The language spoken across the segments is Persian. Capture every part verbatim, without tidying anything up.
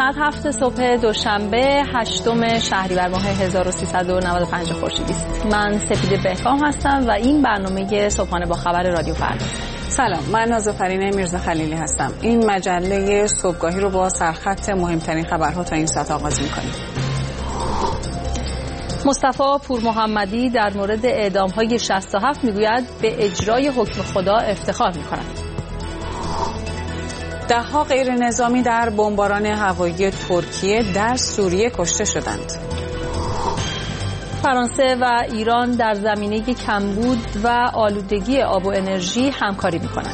ساعت هفت صبح دوشنبه هشتم شهریور ماه هزار و سیصد و نود و پنج خورشیدی است. من سپید بهکام هستم و این برنامه صبحانه با خبر رادیو فردا. سلام، من نازافرین میرزا خلیلی هستم. این مجله صبحگاهی رو با سرخط مهمترین خبرها تا این ساعت آغاز می‌کنیم. مصطفی پور محمدی در مورد اعدام‌های شصت و هفت میگوید به اجرای حکم خدا افتخار می‌کند. ده‌ها غیر نظامی در بمباران هوایی ترکیه در سوریه کشته شدند. فرانسه و ایران در زمینه کمبود و آلودگی آب و انرژی همکاری می‌کنند.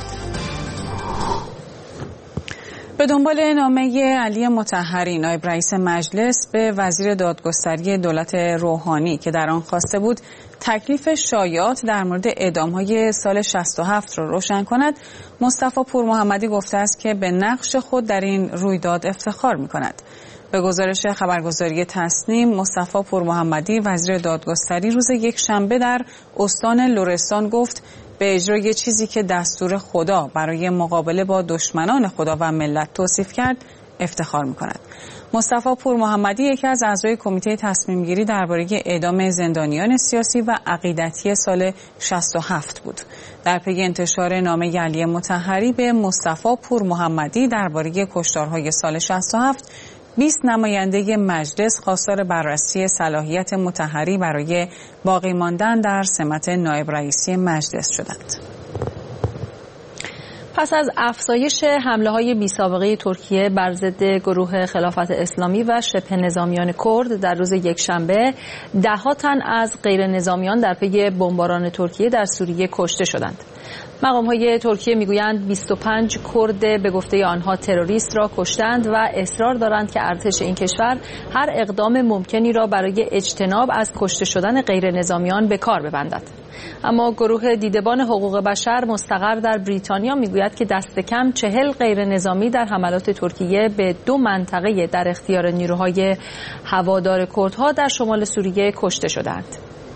به دنبال نامه علی مطهری نایب رئیس مجلس به وزیر دادگستری دولت روحانی که در آن خواسته بود تکلیف شایعات در مورد اعدام‌های سال شصت و هفت را روشن کند، مصطفی پور محمدی گفته است که به نقش خود در این رویداد افتخار می‌کند. به گزارش خبرگزاری تصنیم، مصطفی پور محمدی وزیر دادگستری روز یک شنبه در استان لرستان گفت به اجرای چیزی که دستور خدا برای مقابله با دشمنان خدا و ملت توصیف کرد افتخار می‌کند. مصطفی پور محمدی یکی از اعضای کمیته تصمیم گیری درباره اعدام زندانیان سیاسی و عقیدتی سال شصت و هفت بود. در پی انتشار نامه علی مطهری به مصطفی پور محمدی درباره کشتارهای سال شصت و هفت، بیست نماینده مجلس خواستار بررسی صلاحیت مطهری برای باقی ماندن در سمت نایب رئیسی مجلس شدند. پس از افزایش حمله‌های بی‌سابقه ترکیه بر ضد گروه خلافت اسلامی و شبه نظامیان کرد در روز یکشنبه، ده‌ها تن از غیر نظامیان در پی بمباران ترکیه در سوریه کشته شدند. مقام‌های ترکیه میگویند بیست و پنج کرد به گفته آنها تروریست را کشتند و اصرار دارند که ارتش این کشور هر اقدام ممکنی را برای اجتناب از کشته شدن غیر نظامیان به کار ببندد. اما گروه دیدبان حقوق بشر مستقر در بریتانیا میگوید که دست کم چهل غیر نظامی در حملات ترکیه به دو منطقه در اختیار نیروهای هوادار کردها در شمال سوریه کشته شدند.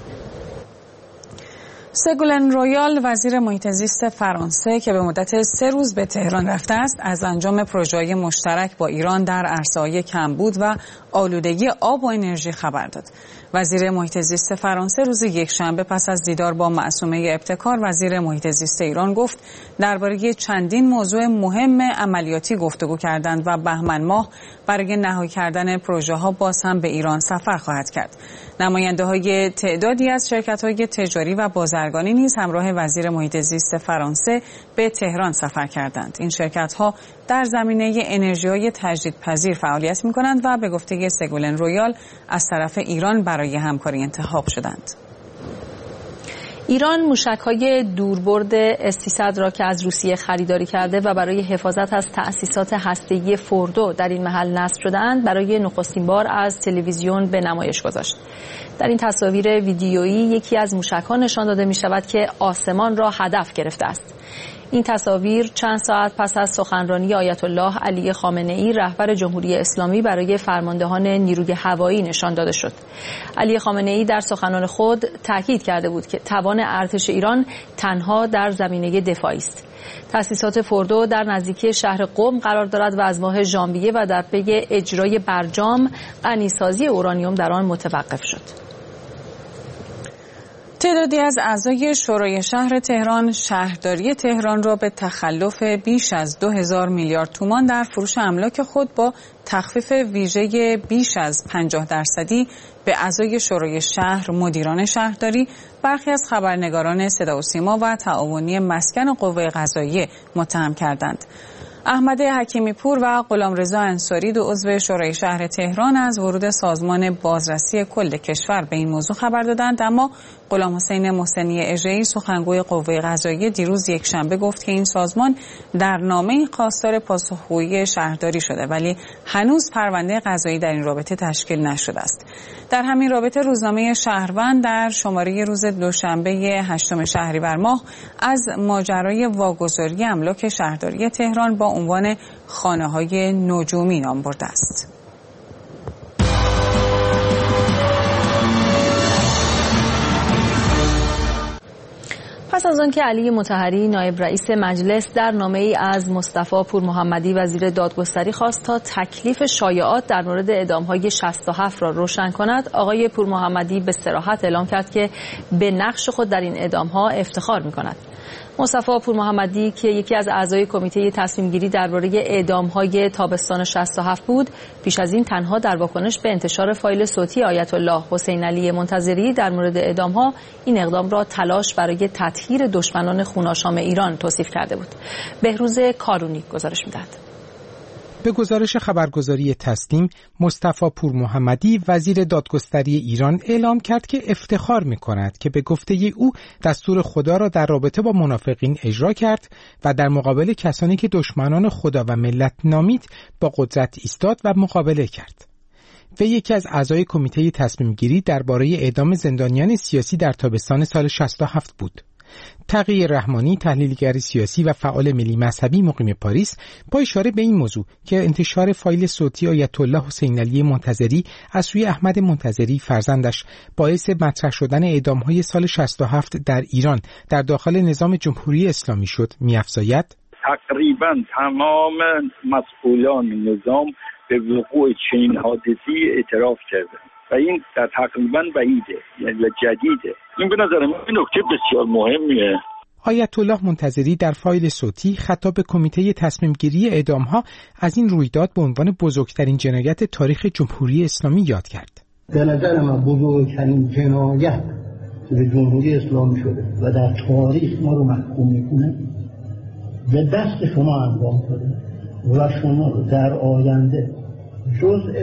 سگولن رویال وزیر محیط زیست فرانسه که به مدت سه روز به تهران رفته است، از انجام پروژه‌های مشترک با ایران در عرصه‌های کمبود و آلودگی آب و انرژی خبر داد. وزیر محیط زیست فرانسه روز یکشنبه پس از دیدار با معصومه ابتکار وزیر محیط زیست ایران گفت درباره چندین موضوع مهم عملیاتی گفتگو کردند و بهمن ماه برای نهایی کردن پروژه‌ها باز هم به ایران سفر خواهد کرد. نماینده‌های تعدادی از شرکت‌های تجاری و بازرگانی نیز همراه وزیر محیط زیست فرانسه به تهران سفر کردند. این شرکت‌ها در زمینه انرژی‌های تجدیدپذیر فعالیت می‌کنند و به گفته سگولن رویال از طرف ایران برای همکاری انتخاب شدند. ایران موشک‌های دوربرد اس سیصد را که از روسیه خریداری کرده و برای حفاظت از تأسیسات هسته‌ای فوردو در این محل نصب شده‌اند برای نخستین بار از تلویزیون به نمایش گذاشت. در این تصاویر ویدیویی یکی از موشک‌ها نشان داده می‌شود که آسمان را هدف گرفته است. این تصاویر چند ساعت پس از سخنرانی آیت الله علی خامنه‌ای رهبر جمهوری اسلامی برای فرماندهان نیروی هوایی نشان داده شد. علی خامنه‌ای در سخنان خود تاکید کرده بود که توان ارتش ایران تنها در زمینه دفاعی است. تأسیسات فوردو در نزدیکی شهر قم قرار دارد و از ماه ژانویه و در پی اجرای برجام غنیسازی اورانیوم در آن متوقف شد. تعدادی از اعضای شورای شهر تهران شهرداری تهران را به تخلف بیش از دو هزار میلیارد تومان در فروش املاک خود با تخفیف ویژه بیش از پنجاه درصدی به اعضای شورای شهر، مدیران شهرداری، برخی از خبرنگاران صدا و سیما و تعاونی مسکن و قوه قضاییه متهم کردند. احمد حکیمی پور و غلامرضا انصاری دو عضو شورای شهر تهران از ورود سازمان بازرسی کل کشور به این موضوع خبر دادند، اما غلام حسین محسنی اژه‌ای سخنگوی قوه قضاییه دیروز یکشنبه گفت که این سازمان در نامه خواستار پاسخگویی شهرداری شده ولی هنوز پرونده قضایی در این رابطه تشکیل نشده است. در همین رابطه روزنامه شهروند در شماره روز دوشنبه هشتم شهریور ماه از ماجرای واگذاری املاک شهرداری تهران با عنوان خانه‌های نجومی نام برده است. پس از آن که علی مطهری نایب رئیس مجلس در نامه‌ای از مصطفی پور محمدی وزیر دادگستری خواست تا تکلیف شایعات در مورد اعدام‌های شصت و هفت را روشن کند، آقای پور محمدی به صراحت اعلام کرد که به نقش خود در این اعدام‌ها افتخار می‌کند. مصطفی پور محمدی که یکی از اعضای کمیته تصمیم گیری درباره اعدام‌های تابستان شصت و هفت بود، پیش از این تنها در واکنش به انتشار فایل صوتی آیت الله حسین علی منتظری در مورد اعدام‌ها این اقدام را تلاش برای تطهیر دشمنان خوناشام ایران توصیف کرده بود. بهروز کارونی گزارش می‌دهد. به گزارش خبرگزاری تسنیم، مصطفی پور محمدی وزیر دادگستری ایران اعلام کرد که افتخار می‌کند که به گفته او دستور خدا را در رابطه با منافقین اجرا کرد و در مقابل کسانی که دشمنان خدا و ملت نامید با قدرت ایستاد و مقابله کرد. و یکی از اعضای کمیته تصمیم گیری درباره اعدام زندانیان سیاسی در تابستان سال شصت و هفت بود. تقی رحمانی، تحلیلگر سیاسی و فعال ملی مذهبی مقیم پاریس، با اشاره به این موضوع که انتشار فایل صوتی آیت الله حسین علی منتظری از سوی احمد منتظری فرزندش باعث مطرح شدن اعدام‌های سال شصت و هفت در ایران در داخل نظام جمهوری اسلامی شد، می‌افزاید تقریبا تمام مسئولان نظام به وقوع چنین حادثه‌ای اعتراف کردند و این در تقریبا بعیده، یعنی جدیده. این به نظر من نکته بسیار مهمیه. آیت الله منتظری در فایل صوتی خطاب به کمیته تصمیم گیری اعدام‌ها از این رویداد به عنوان بزرگترین جنایت تاریخ جمهوری اسلامی یاد کرد. به نظر من بزرگترین جنایت به جمهوری اسلامی شده و در تاریخ ما رو محکوم می‌کنه، به دست شما انجام شده و شما رو در آینده جزء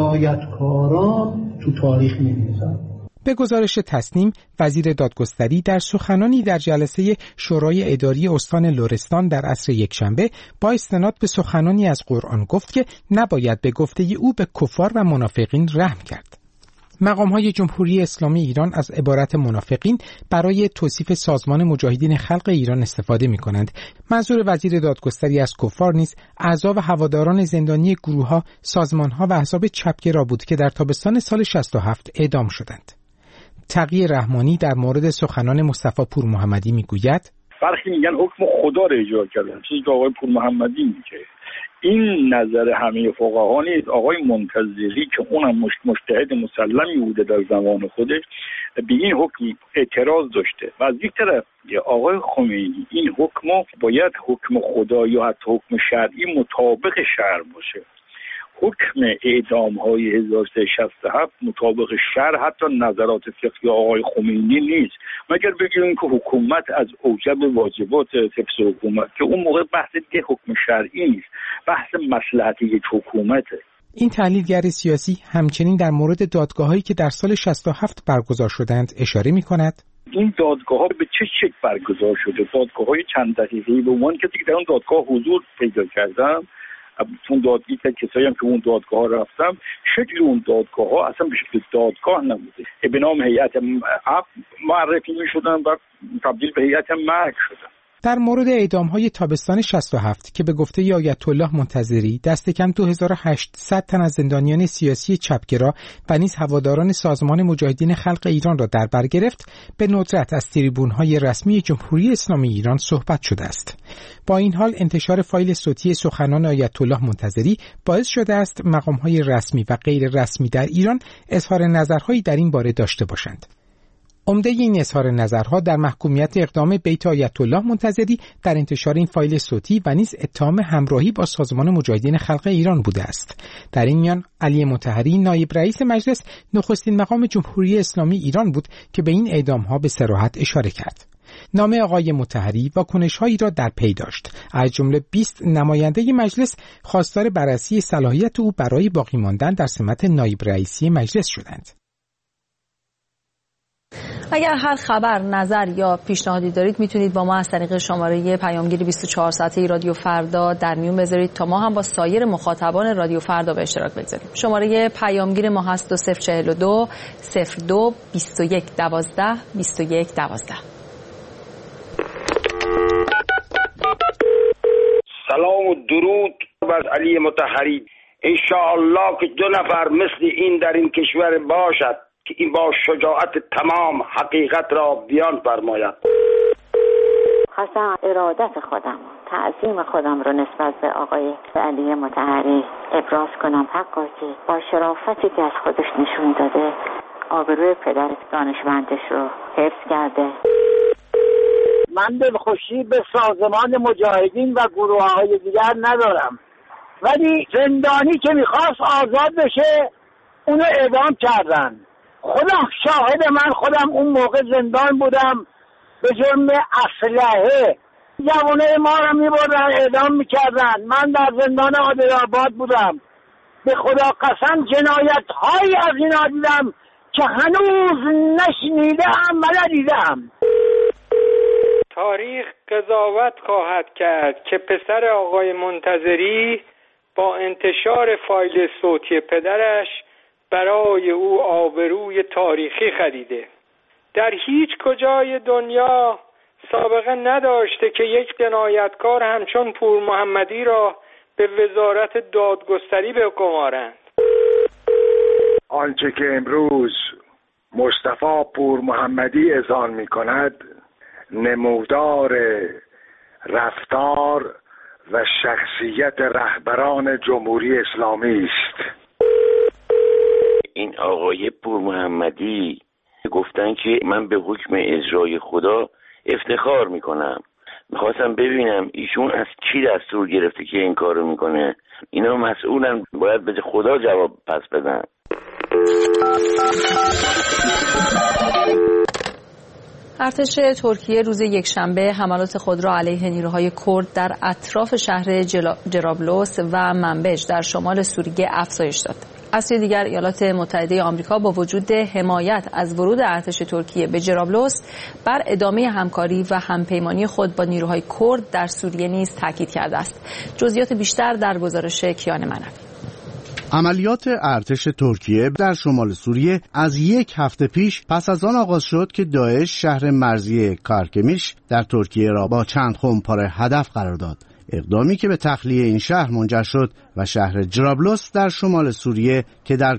جنایتکاران تو تاریخ می‌نویسن. به گزارش تسنیم، وزیر دادگستری در سخنانی در جلسه شورای اداری استان لرستان در عصر یکشنبه با استناد به سخنانی از قرآن گفت که نباید به گفته او به کفار و منافقین رحم کرد. مقام‌های جمهوری اسلامی ایران از عبارت منافقین برای توصیف سازمان مجاهدین خلق ایران استفاده می‌کنند. منظور وزیر دادگستری از کفار نیز اعضا و هواداران زندانی گروه‌ها، سازمان‌ها و احزاب چپگرا بود که در تابستان سال شصت و هفت اعدام شدند. تقی رحمانی در مورد سخنان مصطفی پور محمدی میگوید برخی میگن حکم خدا را اجرا کردن، چیزی که آقای پور محمدی میگه. این نظر همه فقها نیست. آقای منتظری که اونم مجتهد مسلمی بوده در زمان خودش به این حکم اعتراض داشته و از یک طرف آقای خمینی این حکم باید حکم خدا یا حتی حکم شرعی مطابق شرع باشه. حکم اعدام های هزار و سیصد و شصت و هفت مطابق شرع حتی نظرات فقهی آقای خمینی نیست، مگر بگیم که حکومت از اوجب واجبات حفظ حکومت که اون موقع بحث دیگه حکم شرعی نیست، بحث مصلحت یک حکومته. این تحلیلگر سیاسی همچنین در مورد دادگاه‌هایی که در سال شصت و هفت برگزار شدند اشاره می‌کند. این دادگاه‌ها به چه شکل برگزار شده؟ دادگاه‌های چند دقیقه‌ای به عنوان کسی که در اون دادگاه حضور پیدا کردم، اون دادگاهی که کسایی هم که اون دادگاه رفتم، شکل اون دادگاه ها اصلا به شکل دادگاه نبوده، به نام هیئت عفو معرفی می شدن و تبدیل به هیئت مرگ شدن. در مورد اعدام‌های تابستان شصت و هفت که به گفته آیت الله منتظری دست کم دو هزار و هشتصد تن از زندانیان سیاسی چپگرا و نیز هواداران سازمان مجاهدین خلق ایران را در بر گرفت، به ندرت از تریبون‌های رسمی جمهوری اسلامی ایران صحبت شده است. با این حال انتشار فایل صوتی سخنان آیت الله منتظری باعث شده است مقام‌های رسمی و غیر رسمی در ایران اظهار نظرهایی در این باره داشته باشند. عمده این اظهار نظرها در محکومیت اقدام بیت آیت الله منتظری در انتشار این فایل صوتی و نیز اتهام همراهی با سازمان مجاهدین خلق ایران بوده است. در این میان علی مطهری نایب رئیس مجلس نخستین مقام جمهوری اسلامی ایران بود که به این اعدام‌ها به صراحت اشاره کرد. نامه آقای مطهری واکنش‌هایی را در پی داشت. از جمله بیست نماینده مجلس خواستار بررسی صلاحیت او برای باقی ماندن در سمت نایب رئیسی مجلس شدند. اگر هر خبر، نظر یا پیشنهادی دارید میتونید با ما از طریق شماره پیامگیر بیست و چهار ساعته رادیو فردا در میون بذارید تا ما هم با سایر مخاطبان رادیو فردا به اشتراک بگذاریم. شماره پیامگیر ما هست دو صفر چهل و دو صفر دو بیست و یک دوازده بیست و یک دوازده. سلام و درود بر علی مطهری. انشاءالله که دو نفر مثل این در این کشور باشد که این با شجاعت تمام حقیقت را بیان فرماید. خواستم ارادت خودم، تعظیم خودم رو نسبت به آقای علی مطهری ابراز کنم. حقا که با شرافتی که از خودش نشون داده آبروی پدر دانشمندش رو حفظ کرده. من دلخوشی به سازمان مجاهدین و گروه های دیگر ندارم، ولی زندانی که میخواست آزاد بشه اونو اعدام کردن. خودم شاهد، من خودم اون موقع زندان بودم به جرم اسلحه. جوانه ما رو میبردن اعدام میکردن. من در زندان عادل‌آباد بودم. به خدا قسم جنایت هایی از اینا دیدم که هنوز نشنیدم و ندیدم. تاریخ قضاوت خواهد کرد که پسر آقای منتظری با انتشار فایل صوتی پدرش برای او آبروی تاریخی خریده. در هیچ کجای دنیا سابقه نداشته که یک جنایتکار همچون پور محمدی را به وزارت دادگستری بگمارند. آنچه که امروز مصطفی پور محمدی اذعان می کند نمودار رفتار و شخصیت رهبران جمهوری اسلامی است. این آقای پور محمدی گفتن که من به حکم اجرای خدا افتخار میکنم. میخواستم ببینم ایشون از کی دستور گرفته که این کارو میکنه. اینا مسئولن، باید به خدا جواب پس بدن. ارتش ترکیه روز یکشنبه حملات خود را علیه نیروهای کرد در اطراف شهر جرابلس و منبج در شمال سوریه افزایش داد. از سوی دیگر ایالات متحده آمریکا با وجود حمایت از ورود ارتش ترکیه به جرابلس بر ادامه همکاری و همپیمانی خود با نیروهای کرد در سوریه نیز تاکید کرده است. جزئیات بیشتر در گزارش کیان منوی. عملیات ارتش ترکیه در شمال سوریه از یک هفته پیش پس از آن آغاز شد که داعش شهر مرزی کارکمیش در ترکیه را با چند خمپاره هدف قرار داد. اقدامی که به تخلیه این شهر منجر شد و شهر جرابلس در شمال سوریه که در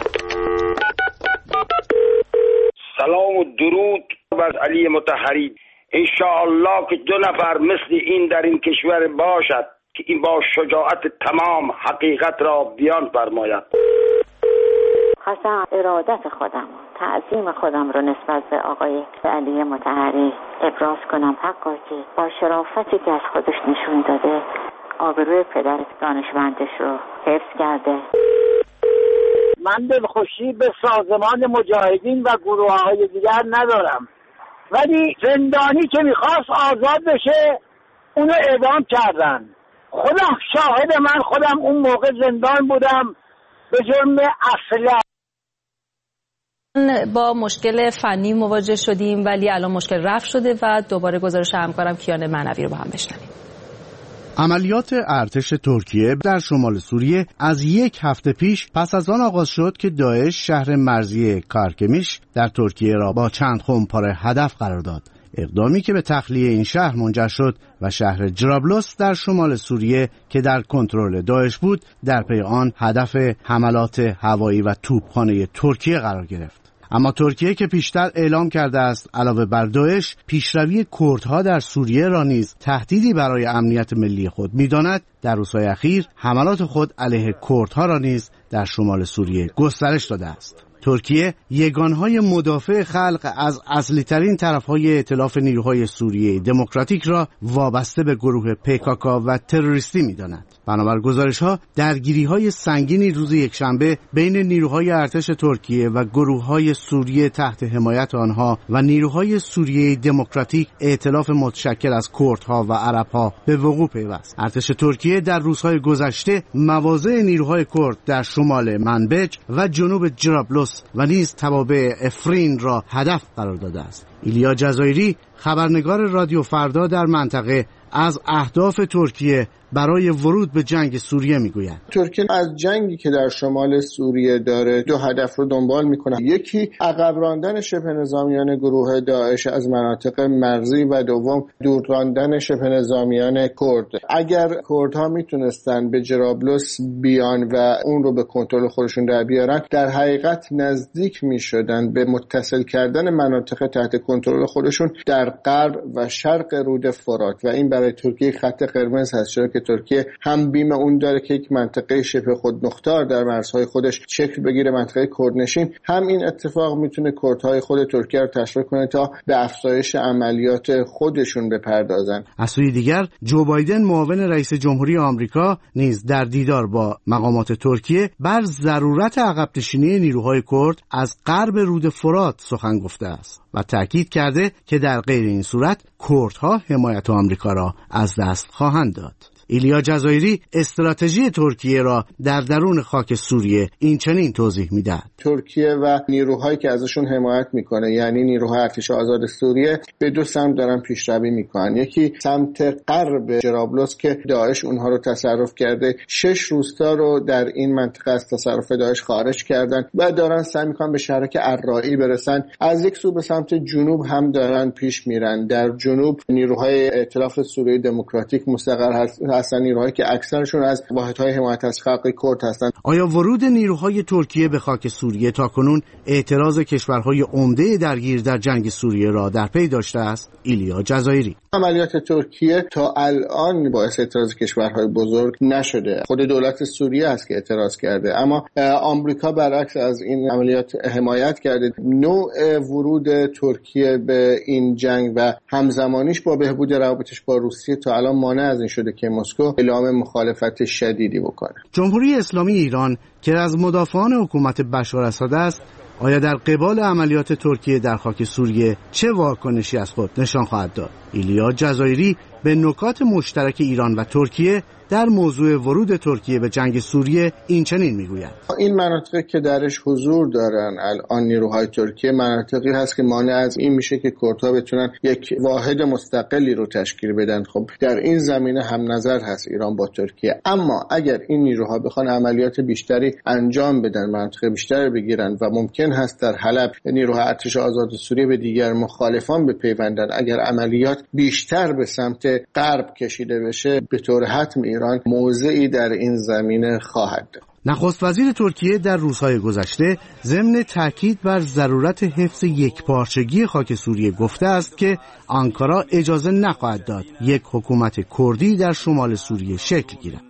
سلام و درود بر علی مطهری. انشاءالله که دو نفر مثل این در این کشور باشد که این با شجاعت تمام حقیقت را بیان فرماید. خواستم ارادت خودم، تعظیم خودم رو نسبت به آقای علی مطهری ابراز کنم. حقا که با شرافتی که از خودش نشون داده آبروی پدر دانشمندش رو حفظ کرده. من دلخوشی به سازمان مجاهدین و گروه های دیگر ندارم، ولی زندانی که میخواست آزاد بشه اونو اعدام کردن. خودم شاهد، من خودم اون موقع زندان بودم به جرم اسلحه. با مشکل فنی مواجه شدیم ولی الان مشکل رفع شده و دوباره گزارش همکارم کیان منوی رو با هم بشنویم. عملیات ارتش ترکیه در شمال سوریه از یک هفته پیش پس از آن آغاز شد که داعش شهر مرزی کارکمیش در ترکیه را با چند خمپاره هدف قرار داد. اقدامی که به تخلیه این شهر منجر شد و شهر جرابلس در شمال سوریه که در کنترل داعش بود در پی آن هدف حملات هوایی و توپخانه ترکیه قرار گرفت. اما ترکیه که پیشتر اعلام کرده است علاوه بر داعش پیشروی کردها در سوریه را نیز تهدیدی برای امنیت ملی خود می‌داند، در روزهای اخیر حملات خود علیه کردها را نیز در شمال سوریه گسترش داده است. ترکیه یگانهای مدافع خلق از اصلی ترین طرفهای ائتلاف نیروهای سوریه دموکراتیک را وابسته به گروه پیکاکا و تروریستی می‌داند. بنابر گزارش‌ها درگیری‌های سنگینی روز یکشنبه بین نیروهای ارتش ترکیه و گروه‌های سوریه تحت حمایت آنها و نیروهای سوریه دموکراتیک ائتلاف متشکل از کردها و عرب‌ها به وقوع پیوست. ارتش ترکیه در روزهای گذشته مواضع نیروهای کرد در شمال منبج و جنوب جرابلس و نیز توابع افرین را هدف قرار داده است. ایلیا جزایری خبرنگار رادیو فردا در منطقه از اهداف ترکیه برای ورود به جنگ سوریه میگویند. ترکیه از جنگی که در شمال سوریه داره دو هدف رو دنبال میکنه. یکی عقب راندن شبه نظامیان گروه داعش از مناطق مرزی و دوم دور راندن شبه نظامیان کرد. اگر کردها میتونستن به جرابلس بیان و اون رو به کنترل خودشون در بیارن، در حقیقت نزدیک میشدن به متصل کردن مناطق تحت کنترل خودشون در غرب و شرق رود فرات و این برای ترکیه خط قرمز هست، چون که ترکیه هم بیم اون داره که یک منطقه شبه خودمختار در مرزهای خودش شکل بگیره، منطقه کردنشین، هم این اتفاق میتونه کردهای خود ترکیه رو تشویق کنه تا به افزایش عملیات خودشون بپردازن. از سوی دیگر جو بایدن معاون رئیس جمهوری آمریکا نیز در دیدار با مقامات ترکیه بر ضرورت عقب نشینی نیروهای کرد از غرب رود فرات سخن گفته است و تاکید کرده که در غیر این صورت کردها حمایت آمریکا را از دست خواهند داد. ایلیا جزایری استراتژی ترکیه را در درون خاک سوریه این چنین توضیح میدهد. ترکیه و نیروهایی که ازشون حمایت میکنه، یعنی نیروهای ارتش آزاد سوریه، به دو سمت دارن پیشروی میکنن. یکی سمت غرب جرابلس که داعش اونها رو تصرف کرده، شش روستا رو در این منطقه از تصرف داعش خارج کردن و دارن سعی میکنن به شهرک الرایی برسن. از یک سو به سمت جنوب هم دارن پیش میرن. در جنوب نیروهای ائتلاف سوریه دموکراتیک مستقر هست هستن، نیروهایی که اکثرشون از واحدهای حمایت از خلق کرد هستند. آیا ورود نیروهای ترکیه به خاک سوریه تاکنون اعتراض کشورهای عمده درگیر در جنگ سوریه را در پی داشته است؟ ایلیا جزایری: عملیات ترکیه تا الان باعث اعتراض کشورهای بزرگ نشده. خود دولت سوریه است که اعتراض کرده، اما آمریکا برعکس از این عملیات حمایت کرده. نوع ورود ترکیه به این جنگ و همزمانیش با بهبود روابطش با روسیه تا الان مانع از این شده که مسکو اعلام مخالفت شدیدی بکنه. جمهوری اسلامی ایران که از مدافعان حکومت بشار اسد است، آیا در قبال عملیات ترکیه در خاک سوریه چه واکنشی از خود نشان خواهد داد؟ ایلیا جزایری به نکات مشترک ایران و ترکیه در موضوع ورود ترکیه به جنگ سوریه این چنین میگوید: این مناطقی که درش حضور دارن الان نیروهای ترکیه مناطقی هست که مانع از این میشه که کردها بتونن یک واحد مستقلی رو تشکیل بدن. خب در این زمینه هم نظر هست ایران با ترکیه، اما اگر این نیروها بخوان عملیات بیشتری انجام بدن، مناطق بیشتری بگیرن و ممکن هست در حلب نیروهای ارتش آزاد سوریه به دیگر مخالفان بپیوندن، اگر عملیات بیشتر به سمت غرب کشیده بشه، به طور حتم ایران موضعی در این زمینه خواهد داشت. نخست وزیر ترکیه در روزهای گذشته ضمن تاکید بر ضرورت حفظ یکپارچگی خاک سوریه گفته است که آنکارا اجازه نخواهد داد یک حکومت کردی در شمال سوریه شکل گیرد.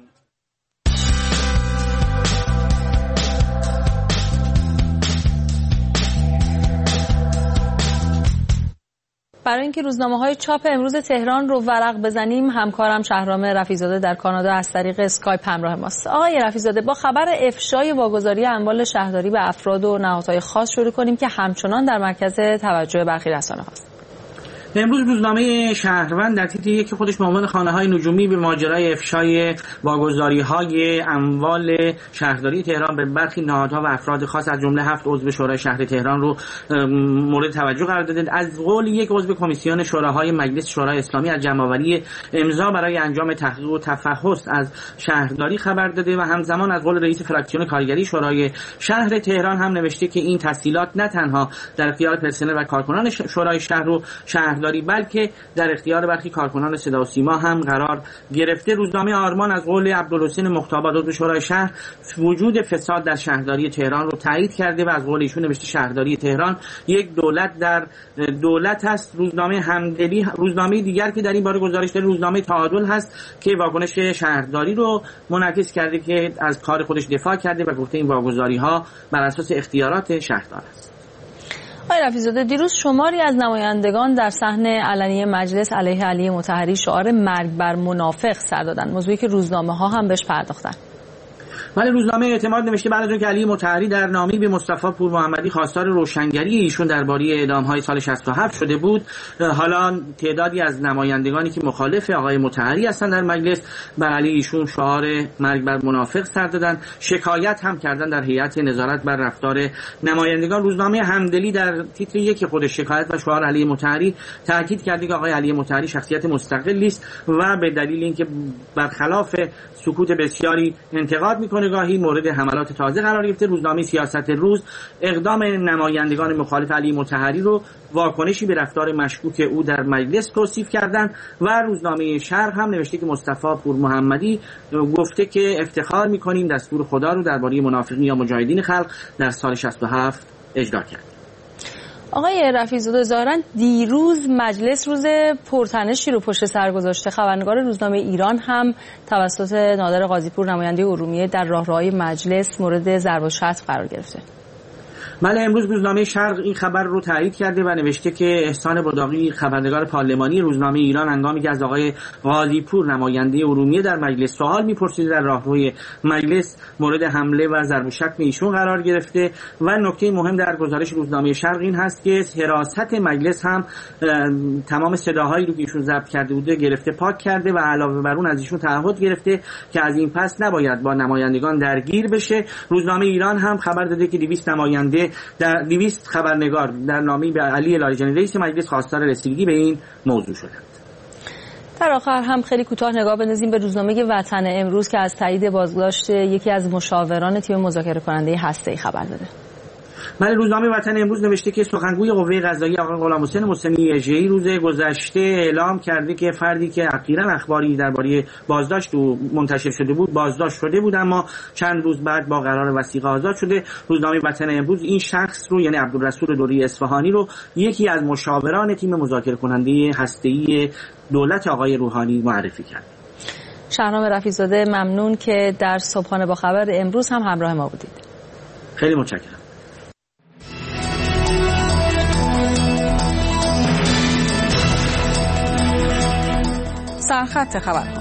برای اینکه روزنامه‌های چاپ امروز تهران رو ورق بزنیم، همکارم شهرام رفیع‌زاده در کانادا از طریق اسکایپ همراه ماست. آقای رفیع‌زاده، با خبر افشای واگذاری اموال شهرداری به افراد و نهادهای خاص شروع کنیم که همچنان در مرکز توجه برخی رسانه‌هاست. امروز روزنامه شهروند در تیتر یک خودش به عنوان خانه‌های نجومی به ماجرای افشای واگذاری‌های اموال شهرداری تهران به برخی نهادها و افراد خاص از جمله هفت عضو شورای شهر تهران رو مورد توجه قرار داده. از قول یک عضو کمیسیون شوراهای مجلس شورای اسلامی از جمع‌آوری امضا برای انجام تحقیق و تفحص از شهرداری خبر داده و همزمان از قول رئیس فراکسیون کارگری شورای شهر تهران هم نوشته که این تسهیلات نه تنها در اختیار پرسنل و کارکنان شورای شهر و شهر داری بلکه در اختیار برخی کارکنان صدا و سیما هم قرار گرفته. روزنامه آرمان از قول عبدالحسین مختاباد عضو شورای شهر وجود فساد در شهرداری تهران رو تایید کرده و از قول ایشون نوشته شهرداری تهران یک دولت در دولت هست. روزنامه همدلی روزنامه دیگر که در این باره گزارش داره روزنامه تعادل هست که واکنش شهرداری رو منعکس کرده که از کار خودش دفاع کرده و گفته این واگذاری‌ها بر اساس اختیارات شهردار است. آقای رفیع‌زاده، دیروز شماری از نمایندگان در صحنه علنی مجلس علیه علی مطهری شعار مرگ بر منافق سر دادن، موضوعی که روزنامه‌ها هم بهش پرداختن. ولی روزنامه اعتماد نوشته بعد از اون که علی مطهری در نامه‌ای به مصطفی پور محمدی خواستار روشنگری ایشون درباره اعدام‌های سال شصت و هفت شده بود، حالا تعدادی از نمایندگانی که مخالف آقای مطهری هستند در مجلس بر علی ایشون شعار مرگ بر منافق سر دادن، شکایت هم کردن در هیئت نظارت بر رفتار نمایندگان. روزنامه همدلی در تیتر یک خودش شکایت و شعار علی مطهری تاکید کرده که آقای علی مطهری شخصیت مستقلی است و به دلیل اینکه برخلاف سکوت بسیاری انتقاد میکنه گاهی مورد حملات تازه قرار گرفته. روزنامه سیاست روز اقدام نمایندگان مخالف علی مطهری رو واکنشی به رفتار مشکوک او در مجلس توصیف کردند و روزنامه شرق هم نوشته که مصطفی پور محمدی گفته که افتخار میکنیم دستور خدا رو درباره منافقین یا مجاهدین خلق در سال شصت و هفت اجرا کرد. آقای رفیع‌زاده، ظاهراً دیروز مجلس روز پرتنشی رو پشت سر گذاشته. خبرنگار روزنامه ایران هم توسط نادر قاضی‌پور نماینده ارومیه در راهروهای مجلس مورد ضرب و شتم قرار گرفته. بله، امروز روزنامه شرق این خبر رو تایید کرده و نوشته که احسان باداقی خبرنگار پارلمانی روزنامه ایران هنگامی که از آقای قاضی‌پور نماینده ارومیه در مجلس سوال می‌پرسید در راهروی مجلس مورد حمله و ضرب و شتم ایشون قرار گرفته. و نکته مهم در گزارش روزنامه شرق این هست که حراست مجلس هم تمام صداهایی رو که ایشون ضبط کرده بوده گرفته پاک کرده و علاوه بر اون از ایشون تعهد گرفته که از این پس نباید با نمایندگان درگیر بشه. روزنامه ایران هم خبر داده که دویست نماینده در دویست خبرنگار در نامه‌ای به علی لاریجانی رئیس مجلس خواستار رسیدگی به این موضوع شدند. در آخر هم خیلی کوتاه نگاه بندازیم به روزنامه وطن امروز که از تایید بازداشت یکی از مشاوران تیم مذاکره کننده هسته‌ای خبر داده. بله، روزنامه وطن امروز نوشته که سخنگوی قوه قضاییه آقای غلامحسین محسنی اژه‌ای روز گذشته اعلام کرده که فردی که اخیراً اخباری درباره بازداشت او منتشر شده بود بازداشت شده بود، اما چند روز بعد با قرار وثیقه آزاد شده. روزنامه وطن امروز این شخص رو یعنی عبدالرسول دوری اصفهانی رو یکی از مشاوران تیم مذاکره کننده هسته‌ای دولت آقای روحانی معرفی کرد. شهرام رفیع‌زاده، ممنون که در صبحانه با خبر امروز هم همراه ما بودید. خیلی متشکرم. سرخط خبرها.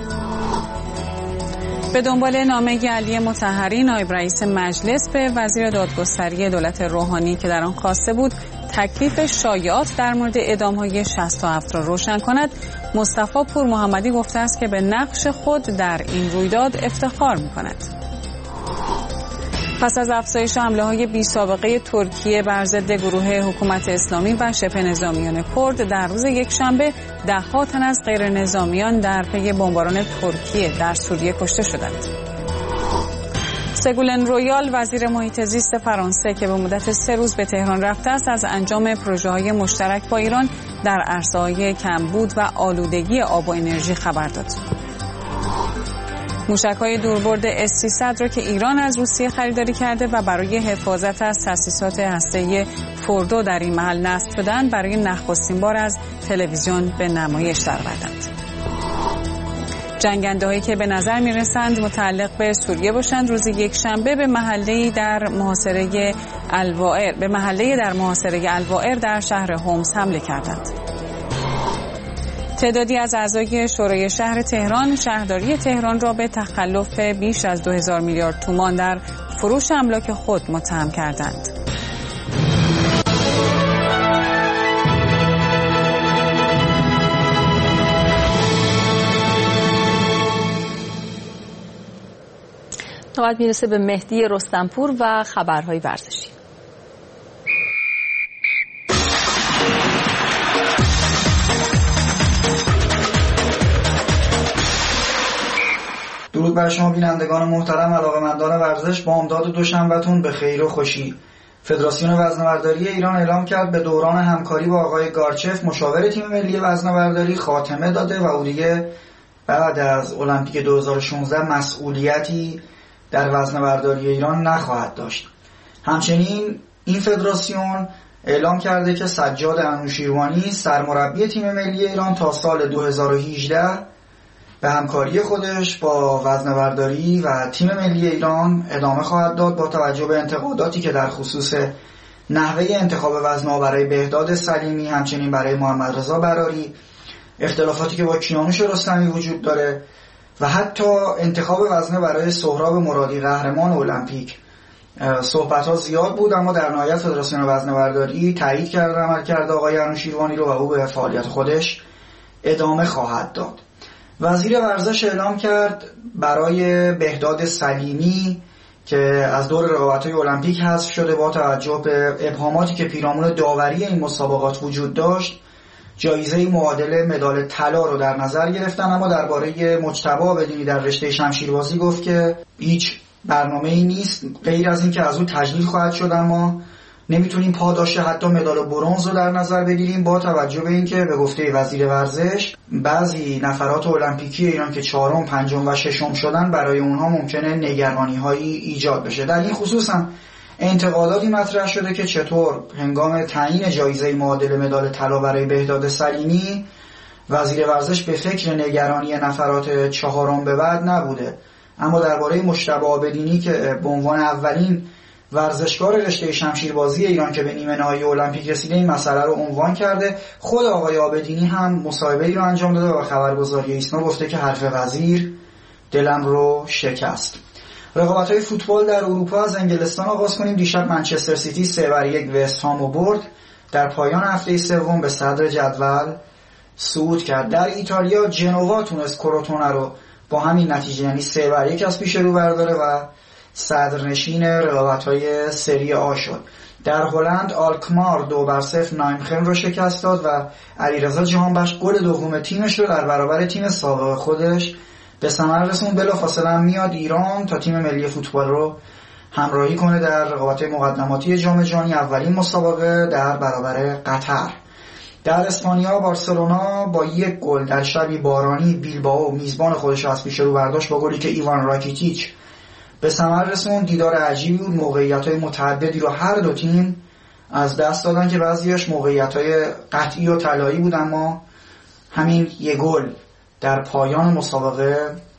به دنبال نامه علی مطهری نایب رئیس مجلس به وزیر دادگستری دولت روحانی که در آن خواسته بود تکلیف شایعات در مورد اعدام‌های شصت و هفت را روشن کند، مصطفی پور محمدی گفته است که به نقش خود در این رویداد افتخار می‌کند. پس از افزایش حمله‌های بی‌سابقه ترکیه بر ضد گروه حکومت اسلامی و شبه نظامیان کرد، در روز یکشنبه ده‌ها تن از غیر نظامیان در پی بمباران ترکیه در سوریه کشته شدند. سگولن رویال، وزیر محیط زیست فرانسه که به مدت سه روز به تهران رفته است، از انجام پروژه‌های مشترک با ایران در عرصه‌های کمبود و آلودگی آب و انرژی خبر داد. موشک‌های دوربرد اس سیصد را که ایران از روسیه خریداری کرده و برای حفاظت از تأسیسات هسته‌ای فوردو در این محل نصب شدند، برای نخستین بار از تلویزیون به نمایش درآوردند. جنگنده‌هایی که به نظر می‌رسند متعلق به سوریه باشند، روز یکشنبه به محله‌ای در محاصره الوایر به محله‌ای در محاصره الوایر در شهر هومس حمله کردند. تعدادی از اعضای شورای شهر تهران شهرداری تهران را به تخلف بیش از دو هزار میلیارد تومان در فروش املاک خود متهم کردند. نوبت میرسه به مهدی رستمپور و خبرهای ورزشی. درود بر شما بینندگان محترم، علاقه‌مندان ورزش. با امداد دوشنبه‌تون به خیر و خوشی. فدراسیون وزنه‌برداری ایران اعلام کرد به دوران همکاری با آقای گارچف مشاور تیم ملی وزنه‌برداری خاتمه داده و او دیگه بعد از المپیک دو هزار و شانزده مسئولیتی در وزنه‌برداری ایران نخواهد داشت. همچنین این فدراسیون اعلام کرده که سجاد انوشیروانی سرمربی تیم ملی ایران تا سال دو هزار و هجده به همکاری خودش با وزنه‌برداری و تیم ملی ایران ادامه خواهد داد، با توجه به انتقاداتی که در خصوص نحوه انتخاب وزن‌ها برای بهداد سلیمی، همچنین برای محمد رضا براری، اختلافاتی که با کیانوش رستمی وجود داره و حتی انتخاب وزنه برای سهراب مرادی قهرمان المپیک. صحبت‌ها زیاد بود، اما در نهایت فدراسیون وزنه‌برداری تایید کرده عملکرد آقای انوشیروانی رو و او به فعالیت خودش ادامه خواهد داد. وزیر ورزش اعلام کرد برای بهداد سلیمی که از دور رقابت‌های المپیک حذف شده با توجه به ابهاماتی که پیرامون داوری این مسابقات وجود داشت، جایزه معادل مدال طلا رو در نظر گرفتن. اما درباره مجتبی عابدینی در رشته شمشیربازی گفت که هیچ برنامه‌ای نیست غیر از این که از او تجلیل خواهد شد، اما نمیتونیم پاداش حتی مدال برنز رو در نظر بگیریم با توجه به اینکه به گفته وزیر ورزش بعضی نفرات المپیکی ایران که چهارم، پنجم و ششم شدن برای اونها ممکنه نگرانی‌هایی ایجاد بشه. در این خصوص هم انتقاداتی مطرح شده که چطور هنگام تعیین جایزه معادل مدال طلا برای بهداد سلیمی وزیر ورزش به فکر نگرانی نفرات چهارم به بعد نبوده. اما درباره مجتبی عابدینی که به عنوان اولین ورزشکار رشته شمشیربازی ایران که به نیمه نهایی المپیک رسیده این مسئله رو عنوان کرده، خود آقای عابدینی هم مصاحبه‌ای رو انجام داده و خبرگزاری ایسنا گفته که حرف وزیر دلم رو شکست. رقابت‌های فوتبال در اروپا از انگلستان آغاز کنیم. دیشب منچستر سیتی سه بر یک وست هام رو برد. در پایان هفته سوم به صدر جدول صعود کرد. در ایتالیا جنوا تونست کروتونه رو با همین نتیجه یعنی سه بر یک از پیش رو برداره و صدرنشین رقابت‌های سری آ شد. در هلند آلکمار دو بر صفر نایمخن رو شکست داد و علیرضا جهانبخش گل دوم تیمش رو در برابر تیم سابق خودش به ثمر رسوند. بلافاصله هم میاد ایران تا تیم ملی فوتبال رو همراهی کنه در رقابت‌های مقدماتی جام جهانی، اولین مسابقه در برابر قطر. در اسپانیا بارسلونا با یک گل در شبی بارانی بیلبائو میزبان خودش از پیش رو برداشت با گلی که ایوان راکیتیچ به ثمر رسوند. دیدار عجیبی بود، موقعیت‌های متعددی رو هر دو تیم از دست دادن که بعضی‌اش موقعیت‌های قطعی و طلایی بود، اما همین یک گل در پایان مسابقه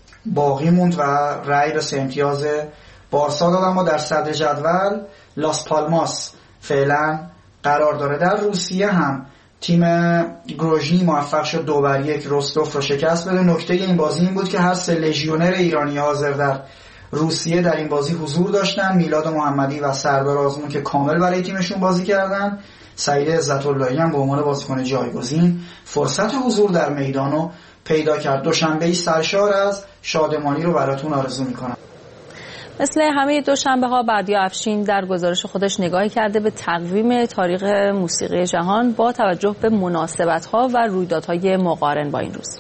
باقی موند و رأی به سه امتیاز بارسا داد. اما در صدر جدول لاس پالماس فعلا قرار داره. در روسیه هم تیم گروژنی موفق شد دو بر یک روستوف رو شکست بده. نکته این بازی این بود که هر سه لژیونر ایرانی حاضر در روسیه در این بازی حضور داشتن، میلاد محمدی و سردار آزمون که کامل برای تیمشون بازی کردن. سعید عزت اللهی هم به عنوان بازیکن جایگزین فرصت حضور در میدانو پیدا کرد. دوشنبه سرشار از شادمانی رو براتون آرزو میکنم. مثل همه دوشنبه ها بردیا افشین در گزارش خودش نگاهی کرده به تقویم تاریخ موسیقی جهان با توجه به مناسبت ها و رویدادهای مقارن با این روز.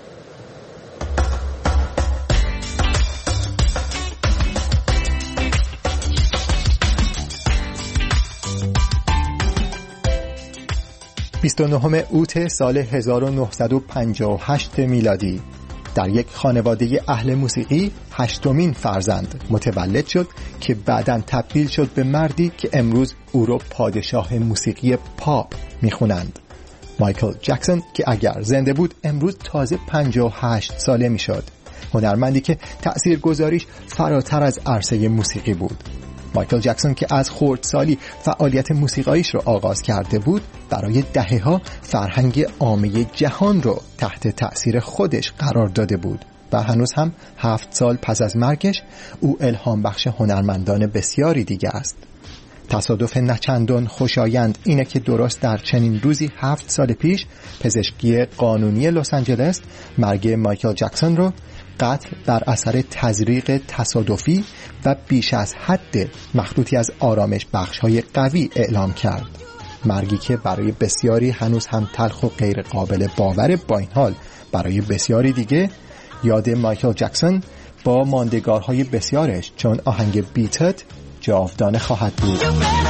بیست و نهم اوت سال هزار و نهصد و پنجاه و هشت میلادی در یک خانواده اهل موسیقی هشتمین فرزند متولد شد که بعداً تبدیل شد به مردی که امروز او را پادشاه موسیقی پاپ میخونند. مایکل جکسون که اگر زنده بود امروز تازه پنجاه و هشت ساله میشد. هنرمندی که تأثیرگذاریش فراتر از عرصه موسیقی بود. مایکل جکسون که از خردسالی فعالیت موسیقاییش رو آغاز کرده بود، برای دهه‌ها فرهنگ عامه جهان رو تحت تأثیر خودش قرار داده بود و هنوز هم هفت سال پس از مرگش او الهام بخش هنرمندان بسیاری دیگه است. تصادف نچندان خوشایند اینه که درست در چنین روزی هفت سال پیش پزشکی قانونی لس آنجلس مرگ مایکل جکسون رو قتل بر اثر تزریق تصادفی و بیش از حد مخلوطی از آرامش بخش‌های قوی اعلام کرد. مرگی که برای بسیاری هنوز هم تلخ و غیر قابل باوره، با این حال برای بسیاری دیگه یاد مایکل جکسون با ماندگارهای بسیارش چون آهنگ بیتت جاودانه خواهد بود.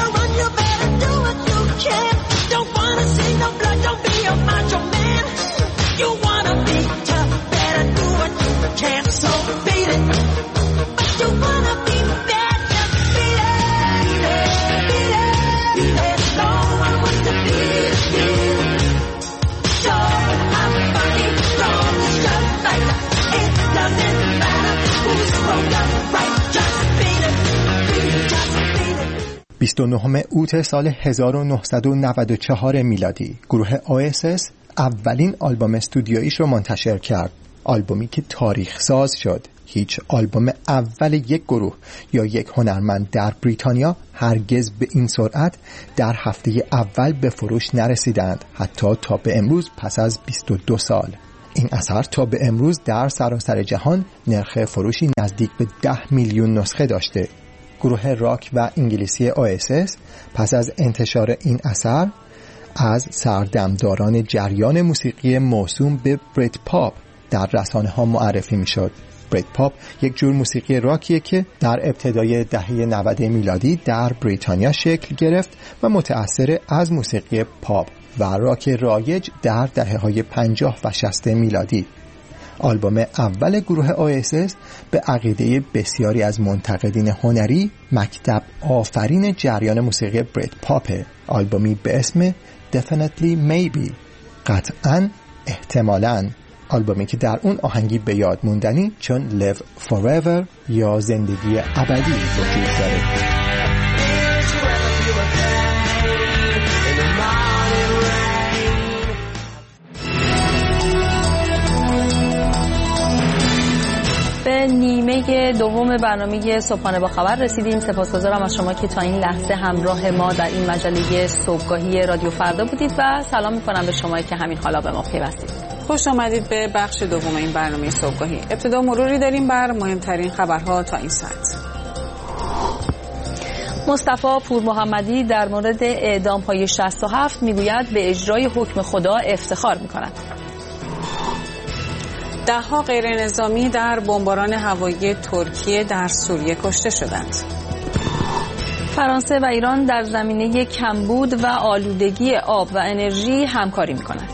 بیست و نهم اوت سال هزار و نهصد و نود و چهار میلادی گروه اواسیس اولین آلبوم استودیویش رو منتشر کرد. آلبومی که تاریخ ساز شد. هیچ آلبوم اول یک گروه یا یک هنرمند در بریتانیا هرگز به این سرعت در هفته اول به فروش نرسیدند، حتی تا به امروز پس از بیست و دو سال. این اثر تا به امروز در سراسر جهان نرخ فروشی نزدیک به ده میلیون نسخه داشته. گروه راک و انگلیسی اواسیس پس از انتشار این اثر از سردمداران جریان موسیقی موسوم به برید پاپ در رسانه ها معرفی می شد. برید پاپ یک جور موسیقی راکیه که در ابتدای دهه نود میلادی در بریتانیا شکل گرفت و متأثر از موسیقی پاپ و راک رایج در دهه های پنجاه و شصت میلادی. آلبوم اول گروه اواسیس به عقیده بسیاری از منتقدین هنری مکتب آفرین جریان موسیقی برید پاپ، آلبومی به اسم Definitely Maybe، قطعاً احتمالاً، آلبومی که در اون آهنگی به یاد موندنی چون Live Forever یا زندگی ابدی وجود داره. به نیمه دوم برنامه صبحانه با خبر رسیدیم. سپاسگزارم از شما که تا این لحظه همراه ما در این مجله صبحگاهی رادیو فردا بودید و سلام میکنم به شما که همین حالا به ما پیوستید. خوش آمدید به بخش دوم این برنامه صبحگاهی. ابتدا مروری داریم بر مهمترین خبرها تا این ساعت. مصطفی پورمحمدی در مورد اعدام‌های شصت و هفت میگوید به اجرای حکم خدا افتخار میکند. ده ها غیر نظامی در بمباران هوایی ترکیه در سوریه کشته شدند. فرانسه و ایران در زمینه کمبود و آلودگی آب و انرژی همکاری می‌کنند.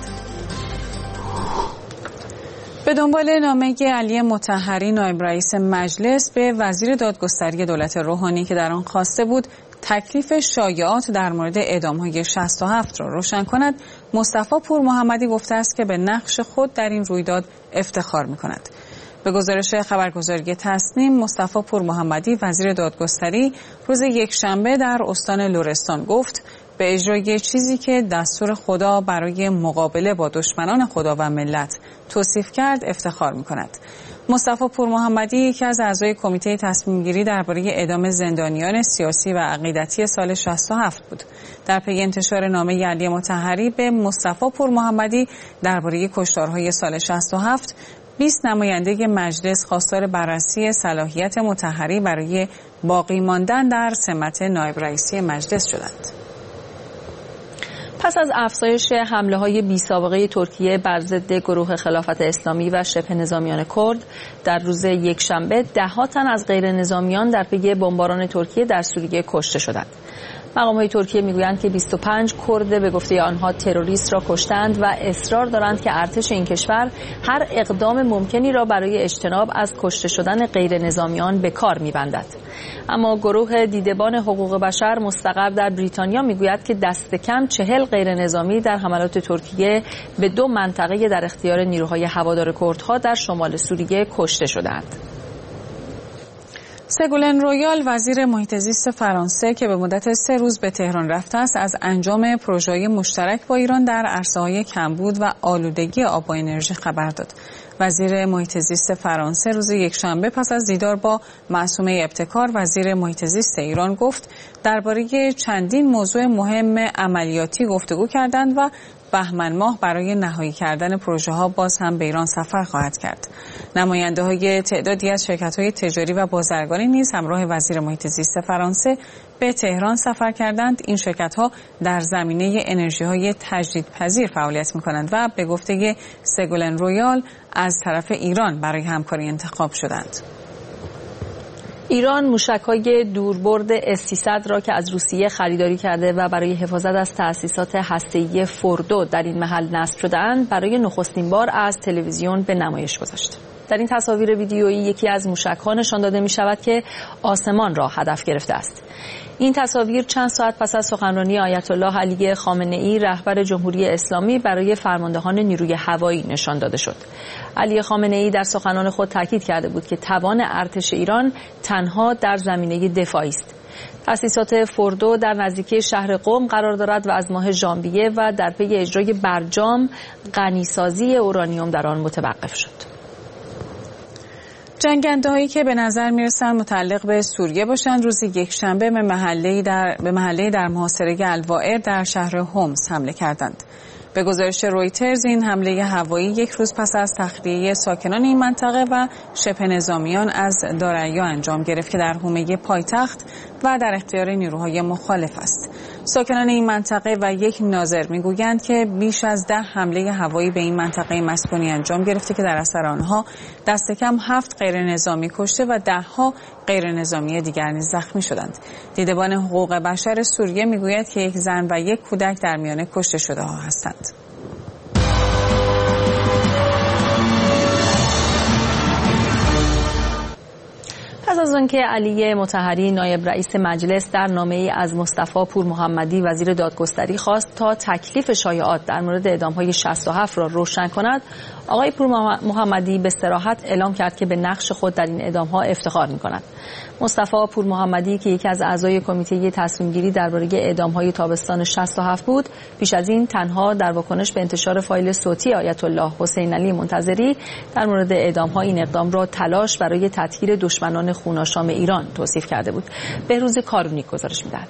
به دنبال نامه علی مطهری نایب رئیس مجلس به وزیر دادگستری دولت روحانی که در آن خواسته بود تکلیف شایعات در مورد اعدام‌های شصت و هفت را روشن کند، مصطفی پورمحمدی گفته است که به نقش خود در این رویداد افتخار می‌کند. به گزارش خبرگزاری تصنیم، مصطفی پورمحمدی وزیر دادگستری روز یکشنبه در استان لرستان گفت به اجرای چیزی که دستور خدا برای مقابله با دشمنان خدا و ملت توصیف کرد افتخار می‌کند. مصطفی پورمحمدی یکی از اعضای کمیته تصمیم‌گیری درباره اعدام زندانیان سیاسی و عقیدتی سال شصت و هفت بود. در پی انتشار نامه علی مطهری به مصطفی پورمحمدی درباره کشتارهای سال شصت و هفت، بیست نماینده مجلس خواستار بررسی صلاحیت مطهری برای باقی ماندن در سمت نایب رئیسی مجلس شدند. پس از افزایش حمله‌های بی‌سابقه ترکیه بر ضد گروه خلافت اسلامی و شبه نظامیان کرد، در روز یکشنبه ده‌ها تن از غیر نظامیان در پی بمباران ترکیه در سوریه کشته شدند. مقام‌های ترکیه میگویند که بیست و پنج کرد به گفته آنها تروریست را کشتند و اصرار دارند که ارتش این کشور هر اقدام ممکنی را برای اجتناب از کشته شدن غیر نظامیان به کار می‌بندد. اما گروه دیدبان حقوق بشر مستقر در بریتانیا میگوید که دست کم چهل غیر نظامی در حملات ترکیه به دو منطقه در اختیار نیروهای هوادار کردها در شمال سوریه کشته شدند. سگولن رویال وزیر محیط زیست فرانسه که به مدت سه روز به تهران رفته است از انجام پروژه‌های مشترک با ایران در عرصه‌های کمبود و آلودگی آب و انرژی خبر داد. وزیر محیط زیست فرانسه روز یکشنبه پس از دیدار با معصومه ابتکار وزیر محیط زیست ایران گفت درباره چندین موضوع مهم عملیاتی گفتگو کردند و بهمن ماه برای نهایی کردن پروژه ها باز هم به ایران سفر خواهد کرد. نماینده های تعدادی از شرکت های تجاری و بازرگانی نیز همراه وزیر محیط زیست فرانسه به تهران سفر کردند. این شرکت ها در زمینه انرژی های تجدیدپذیر فعالیت می کنند و به گفته سگولن رویال از طرف ایران برای همکاری انتخاب شدند. ایران موشک‌های دوربرد اس سیصد را که از روسیه خریداری کرده و برای حفاظت از تأسیسات هسته‌ای فوردو در این محل نصب شده‌اند برای نخستین بار از تلویزیون به نمایش گذاشت. در این تصاویر ویدیویی یکی از موشک‌ها نشان داده می‌شود که آسمان را هدف گرفته است. این تصاویر چند ساعت پس از سخنرانی آیت الله علی خامنه‌ای رهبر جمهوری اسلامی برای فرماندهان نیروی هوایی نشان داده شد. علی خامنه‌ای در سخنان خود تاکید کرده بود که توان ارتش ایران تنها در زمینه دفاعی است. تأسیسات فوردو در نزدیکی شهر قم قرار دارد و از ماه ژانویه و در پی اجرای برجام غنیسازی اورانیوم در آن متوقف شد. جنگنده‌هایی که به نظر میرسن متعلق به سوریه باشند روز یکشنبه به محله‌ای در به محله‌ای در محاصره الواعر در شهر هومس حمله کردند. به گزارش رویترز این حمله هوایی یک روز پس از تخلیه ساکنان این منطقه و شبه نظامیان از دارعیا انجام گرفت که در حومه پایتخت و در اختیار نیروهای مخالف است. ساکنان این منطقه و یک ناظر میگویند که بیش از ده حمله هوایی به این منطقه مسکونی انجام گرفته که در اثر آنها دست کم هفت غیر نظامی کشته و ده ها غیر نظامی دیگر نیز زخمی شدند. دیدبان حقوق بشر سوریه میگوید که یک زن و یک کودک در میان کشته شده ها هستند. پس از آنکه علی مطهری نایب رئیس مجلس در نامه‌ای از مصطفی پور محمدی وزیر دادگستری خواست تا تکلیف شایعات در مورد اعدام‌های شصت و هفت را روشن کند، آقای پور محمدی به صراحت اعلام کرد که به نقش خود در این اعدام‌ها افتخار می‌کند. مصطفی پور محمدی که یکی از اعضای کمیته تصمیم‌گیری درباره اعدام‌های تابستان شصت و هفت بود، پیش از این تنها در واکنش به انتشار فایل صوتی آیت الله حسین علی منتظری در مورد اعدام‌ها این اقدام را تلاش برای تطهیر دشمنان خوناشام ایران توصیف کرده بود. بهروز کارونی گزارش می‌دهد.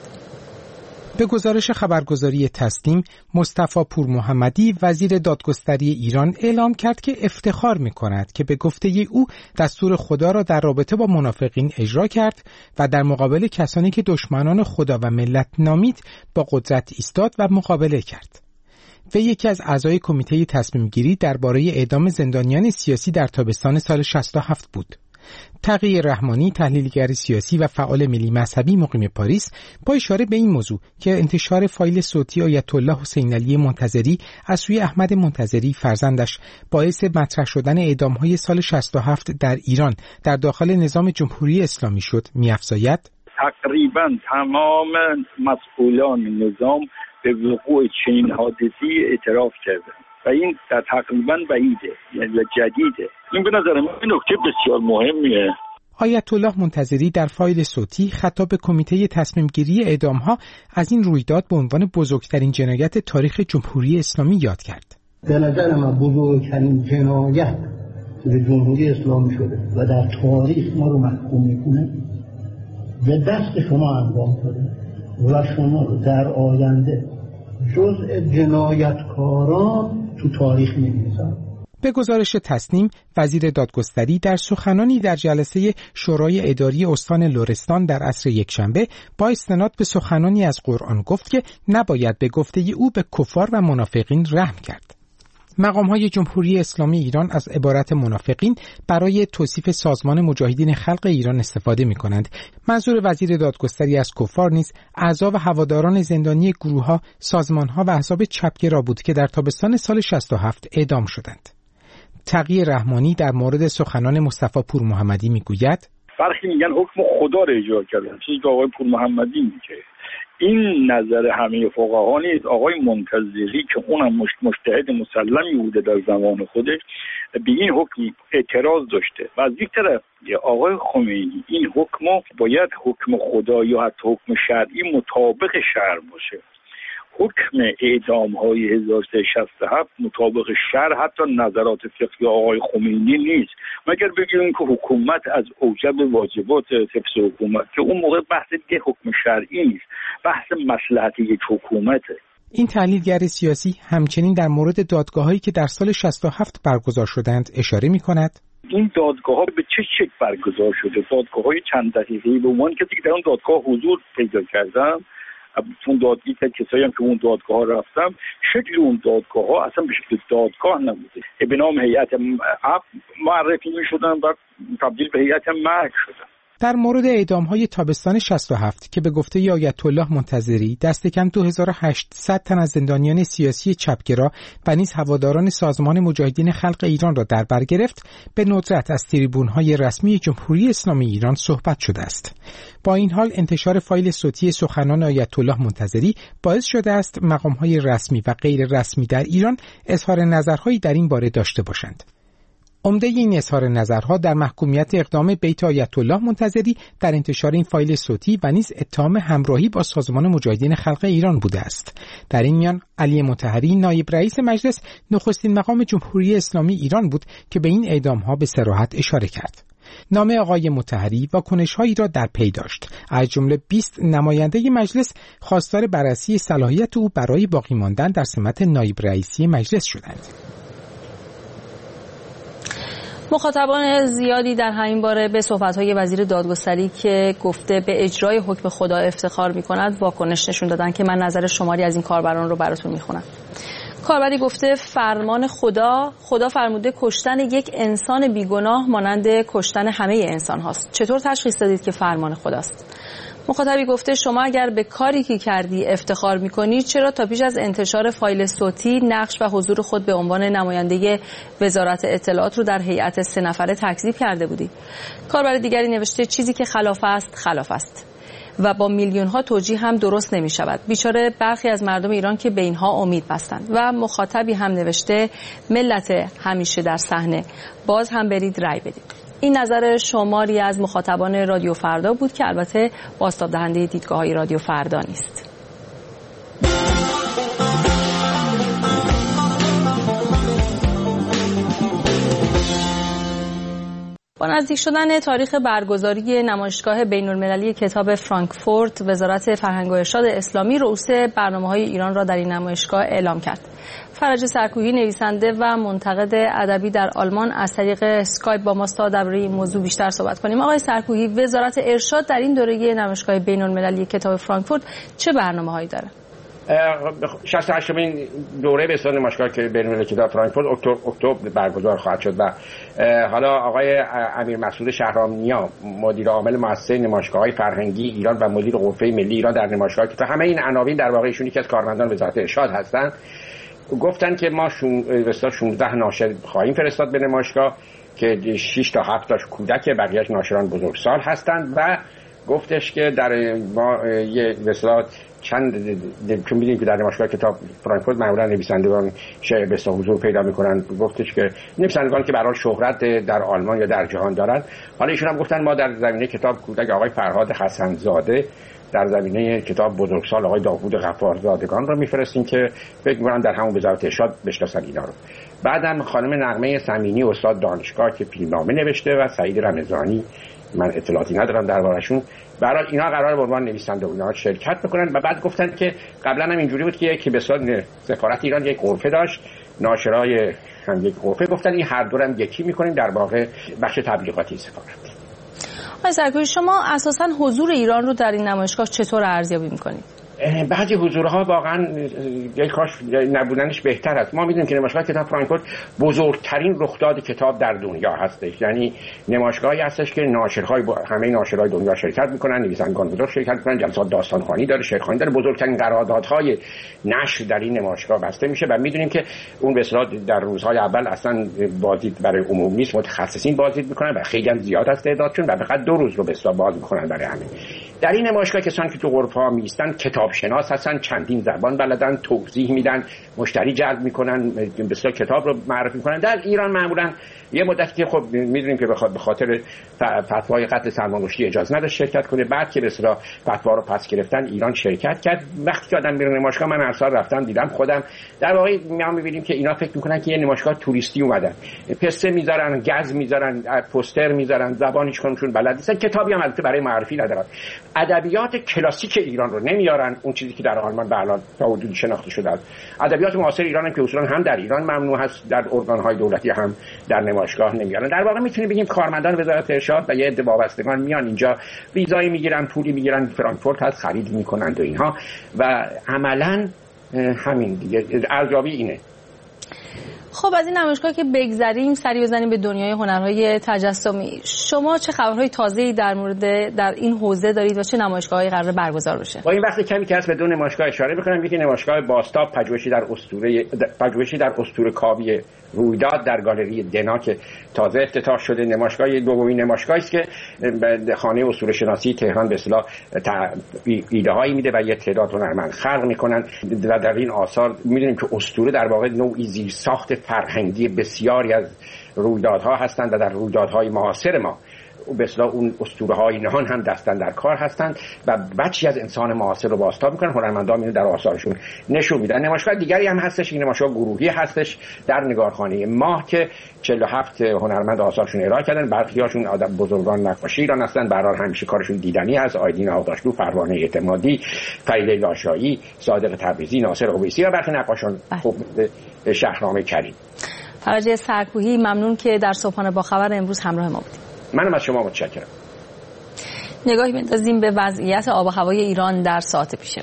به گزارش خبرگزاری تسنیم، مصطفی پور محمدی وزیر دادگستری ایران اعلام کرد که افتخار می‌کند که به گفته او دستور خدا را در رابطه با منافقین اجرا کرد و در مقابل کسانی که دشمنان خدا و ملت نامید با قدرت ایستاد و مقابله کرد. و یکی از اعضای کمیته تصمیم گیری درباره اعدام زندانیان سیاسی در تابستان سال شصت و هفت بود. تقی رحمانی، تحلیلگر سیاسی و فعال ملی مذهبی مقیم پاریس، با اشاره به این موضوع که انتشار فایل صوتی آیت الله حسین علی منتظری از سوی احمد منتظری فرزندش باعث مطرح شدن اعدام‌های سال شصت و هفت در ایران در داخل نظام جمهوری اسلامی شد، می‌افزاید تقریبا تمام مسئولان نظام به وقوع چنین حادثه‌ای اعتراف کردند و این در تقریبا بعیده، یعنی جدیده. این به نظر من نکته بسیار مهمیه. آیت الله منتظری در فایل صوتی خطاب به کمیته تصمیم گیری اعدام‌ها از این رویداد به عنوان بزرگترین جنایت تاریخ جمهوری اسلامی یاد کرد. به نظر من بزرگترین جنایت به جمهوری اسلامی شده و در تاریخ ما رو محکوم میکنه به دست شما انجام شده و شما رو در آینده جزء جنایتکاران تو تاریخ می‌نویسن. به گزارش تسنیم، وزیر دادگستری در سخنانی در جلسه شورای اداری استان لرستان در عصر یکشنبه با استناد به سخنانی از قرآن گفت که نباید به گفته او به کفار و منافقین رحم کرد. مقام‌های جمهوری اسلامی ایران از عبارت منافقین برای توصیف سازمان مجاهدین خلق ایران استفاده می‌کنند. منظور وزیر دادگستری از کفار نیز اعضا و هواداران زندانی گروه‌ها، سازمان‌ها و احزاب چپگرا بود که در تابستان سال شصت و هفت اعدام شدند. تقی رحمانی در مورد سخنان مصطفی پور محمدی می‌گوید برخی میگن حکم خدا را اجرا کردن، چیزی که آقای پور محمدی میگه. این نظر همه فقها نیست. آقای منتظری که اونم مجتهد مسلمی بوده در زمان خودش به این حکم اعتراض داشته و از یک طرف آقای خمینی این حکم باید حکم خدا یا حتی حکم شرعی مطابق شرع باشه. حکم اعدام های هزار و سیصد و شصت و هفت مطابق شرع حتی نظرات فقهی آقای خمینی نیست، مگر بگیم که حکومت از اوجب واجبات حفظ حکومت که اون موقع بحث دیگه حکم شرعی نیست، بحث مصلحت یک حکومته. این تحلیلگر سیاسی همچنین در مورد دادگاه‌هایی که در سال شصت و هفت برگزار شدند اشاره می‌کند. این دادگاه‌ها به چه شکل برگزار شده؟ دادگاه‌های چند دقیقه‌ای به عنوان کسی که در اون دادگاه حضور پیدا کردم، اون دادگاهی که کسایی هم که اون دادگاه ها رفتم، شکل اون دادگاه ها اصلا به شکل دادگاه نبوده، به نام هیئت معرفی می شدن و تبدیل به هیئت مرگ شدن. در مورد اعدام‌های تابستان شصت و هفت که به گفته آیت الله منتظری دست کم دو هزار و هشتصد تن از زندانیان سیاسی چپگرا و نیز هواداران سازمان مجاهدین خلق ایران را در بر گرفت، به ندرت از تریبون‌های رسمی جمهوری اسلامی ایران صحبت شده است. با این حال انتشار فایل صوتی سخنان آیت الله منتظری باعث شده است مقام‌های رسمی و غیر رسمی در ایران اظهار نظرهایی در این باره داشته باشند. عمده این اظهار نظرها در محکومیت اقدام بیت آیت الله منتظری در انتشار این فایل صوتی و نیز اتهام همراهی با سازمان مجاهدین خلق ایران بوده است. در این میان علی مطهری نایب رئیس مجلس نخستین مقام جمهوری اسلامی ایران بود که به این اعدام‌ها به صراحت اشاره کرد. نامه آقای مطهری واکنش‌هایی را در پی داشت. از جمله بیست نماینده مجلس خواستار بررسی صلاحیت او برای باقی ماندن در سمت نایب رئیسی مجلس شدند. مخاطبان زیادی در همین باره به صحبت‌های وزیر دادگستری که گفته به اجرای حکم خدا افتخار می‌کند واکنش نشون دادن که من نظر شماری از این کاربران رو براتون می‌خونم. کاربری گفته فرمان خدا خدا فرموده کشتن یک انسان بیگناه مانند کشتن همه انسان هاست. چطور تشخیص دادید که فرمان خداست؟ مخاطبی گفته شما اگر به کاری که کردی افتخار میکنی چرا تا پیش از انتشار فایل صوتی نقش و حضور خود به عنوان نماینده وزارت اطلاعات رو در هیئت سه نفره تکذیب کرده بودی؟ کاربر دیگری نوشته چیزی که خلاف است خلاف است و با میلیون ها توجیه هم درست نمی شود. بیچاره برخی از مردم ایران که به اینها امید بستند. و مخاطبی هم نوشته ملت همیشه در صحنه، باز هم برید رای بدید. این نظر شماری از مخاطبان رادیو فردا بود که البته بازتاب دهنده دیدگاه‌های رادیو فردا نیست. با نزدیک شدن تاریخ برگزاری نمایشگاه بین‌المللی کتاب فرانکفورت، وزارت فرهنگ و ارشاد اسلامی رؤوس برنامه‌های ایران را در این نمایشگاه اعلام کرد. فرج سرکویی نویسنده و منتقد ادبی در آلمان از طریق اسکایپ با ما تا درباره این موضوع بیشتر صحبت کنیم. آقای سرکویی، وزارت ارشاد در این دوره نمایشگاه بین‌المللی کتاب فرانکفورت چه برنامه‌هایی داره؟ شصت و هشتمین دوره به اصطلاح نمایشگاه که بین‌المللی کتاب فرانکفورت اکتبر اکتبر برگزار خواهد شد و حالا آقای امیر مسعود شهرامنیا مدیر عامل مؤسسه نمایشگاه‌های فرهنگی ایران و مدیر غرفه ملی ایران در نمایشگاه کتاب، همه این عناوین در واقع ایشون یکی از کارمندان وزارت ارشاد هستند، گفتن که ما شانزده ناشر خواهیم فرستاد به نمایشگاه که شش تا هفت تاش کودک، بقیه‌اش ناشران بزرگسال هستند و گفتش که در ما یه مثلا چند چون می‌دونیم که در نمایشگاه کتاب فرانکفورت معمولا نویسندگان شعر به حضور پیدا می‌کنن، گفتش که نویسندگان که برای شهرت در آلمان یا در جهان دارن. حالا ایشون هم گفتن ما در زمینه کتاب کودک آقای فرهاد حسن‌زاده، در زمینه کتاب بزرگسال آقای داوود غفارزادگان رو میفرستیم که فکر می‌کنم در همون وزارت ارشاد بشناسن اینا رو. بعدم خانم نغمه سمینی استاد دانشگاه که فیلمنامه نوشته و سعید رمضانی، من اطلاعاتی ندارم دربارشون، برای اینا قرار به عنوان نویسنده اینا شرکت بکنن. و بعد گفتن که قبلا هم اینجوری بود که یکی به صورت سفارت ایران یک غرفه داشت، ناشرای هم یک غرفه، گفتن این هر دو رو هم یکی می‌کنیم در واقع بخش تبلیغاتی سفارت. آقای سرکویی، شما اساساً حضور ایران رو در این نمایشگاه چطور ارزیابی می‌کنید؟ بعضی حضورها واقعا یک کاش نبودنش بهتر است. ما می‌دونیم که نمایشگاه کتاب فرانکفورت بزرگترین رخداد کتاب در دنیا هستش، یعنی نمایشگاهی هستش که ناشرهای همه ناشرهای دنیا شرکت می‌کنن، نویسندگان بزرگ شرکت می‌کنن، جلسات داستانخوانی داره، شعرخوانی داره، بزرگترین قراردادهای نشر در این نمایشگاه بسته میشه و می‌دونیم که اون به اصطلاح در روزهای اول اصلا بازدید برای عموم نیست، متخصصین بازدید می‌کنن و خیلی هم زیاد است تعدادشون و فقط دو روز رو به اصطلاح باز می‌کنن برای همه. در این نمایشگاه کسانی که تو غرفه‌ها میستن کتاب شناس هستن، چندین زبان بلدن، توضیح میدن، مشتری جلب میکنن، بسیار کتاب رو معرفی میکنن. در ایران معمولا یه مدتی که خب میدونیم که به خاطر فتوای قتل سلمان رشدی اجازه نداشت شرکت کنه، بعد که به اصطلاح فتوا رو پس گرفتن ایران شرکت کرد. وقتی که آدم میره نمایشگاه، من هر سال رفتم دیدم خودم، در واقع میام میبینیم که اینا فکر میکنن که یه نمایشگاه توریستی اومدن، پسته میذارن، گز میذارن، پوستر میذارن، زبان هیچ کدومشون بلد نیستن، کتابی هم البته برای معرفی ندارن، ادبیات کلاسیک ایران رو نمیارن، اون چیزی که در آلمان به الان تا حدودی شناخته شده است. ادبیات معاصر ایران هم که اصولا هم در ایران ممنوع هست، در ارگان‌های دولتی هم در نمایشگاه نمیارن. در واقع میتونیم بگیم کارمندان وزارت ارشاد و یه عده وابستگان میان اینجا، ویزای میگیرن، پولی میگیرن، فرانکفورت هست خرید میکنند و اینها، و عملاً همین دیگه ارزیابی اینه. خب از این نمایشگاه که بگذریم، سری بزنیم به دنیای هنرهای تجسمی. شما چه خبرهای تازه‌ای در مورد در این حوزه دارید و چه نمایشگاهایی قرار برگزار بشه؟ با این وقت کمی که هست به دو نمایشگاه اشاره بکنم. یکی نمایشگاه باستاب، پژوهشی در اسطوره پژوهشی در اسطوره کاوی رویداد در گالری دنا که تازه افتتاح شده. نمایشگاه دومین نمایشگاهی است که خانه اسطوره شناسی تهران به اصطلاح ایده هایی میده و یه تعداد هنرمند خلق میکنن و در این آثار میدونیم که اسطوره در واقع نوعی زیرساخت فرهنگی بسیاری از رویدادها هستند و در رویدادهای معاصر ما به اصطلاح اون اسطوره‌های نهان هم دستن در کار هستند و بچی از انسان معاصر رو بازتاب میکنن. هنرمندان اینو در آثارشون نشون میدن. نمایشگاه دیگری هم هستش، این نمایشگاه گروهی هستش در نگارخانه ماه که چهل و هفت هنرمند آثارشون ارائه کردن. برخیاشون آدم بزرگان نقاشی ایران هستن، به هر حال همیشه کارشون دیدنی است. آیدین آغداشلو، پروانه اعتمادی، فریده لاشایی، صادق تبریزی، ناصر اویسی و برخی نقاشان خوب شهرام کریم. فرجه سرکوهی، ممنون که در صبحانه با خبر امروز همراه ما بودید. منم از شما متشکرم. نگاهی بندازیم به وضعیت آب و هوای ایران در ساعت پیش رو.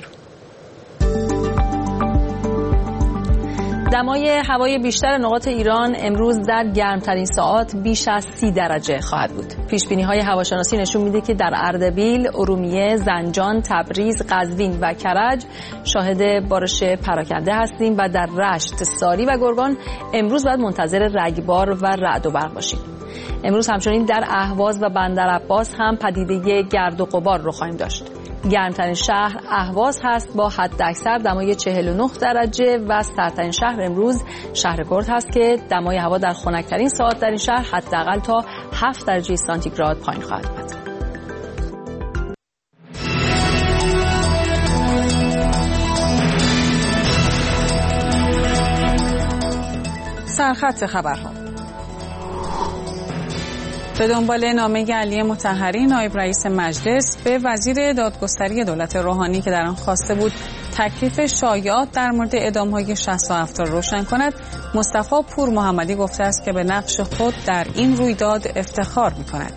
دمای هوای بیشتر نقاط ایران امروز در گرمترین ساعات بیش از سی درجه خواهد بود. پیشبینی‌های هواشناسی نشون میده که در اردبیل، ارومیه، زنجان، تبریز، قزوین و کرج شاهد بارش پراکنده هستیم و در رشت، ساری و گرگان امروز باید منتظر رگبار و رعد و برق باشیم. امروز همچنین در اهواز و بندرعباس هم پدیده گرد و غبار رو خواهیم داشت. گرمترین شهر اهواز هست با حداکثر دمای چهل و نه درجه و سردترین شهر امروز شهر کرد هست که دمای هوا در خنکترین ساعات در این شهر حداقل تا هفت درجه سانتیگراد پایین خواهد بود. سرخط خبرها. به دنبال نامه علی مطهری نایب رئیس مجلس به وزیر دادگستری دولت روحانی که در آن خواسته بود تکلیف شایعات در مورد اعدام‌های شصت و هفت را روشن کند، مصطفی پور محمدی گفته است که به نقش خود در این رویداد افتخار می‌کند.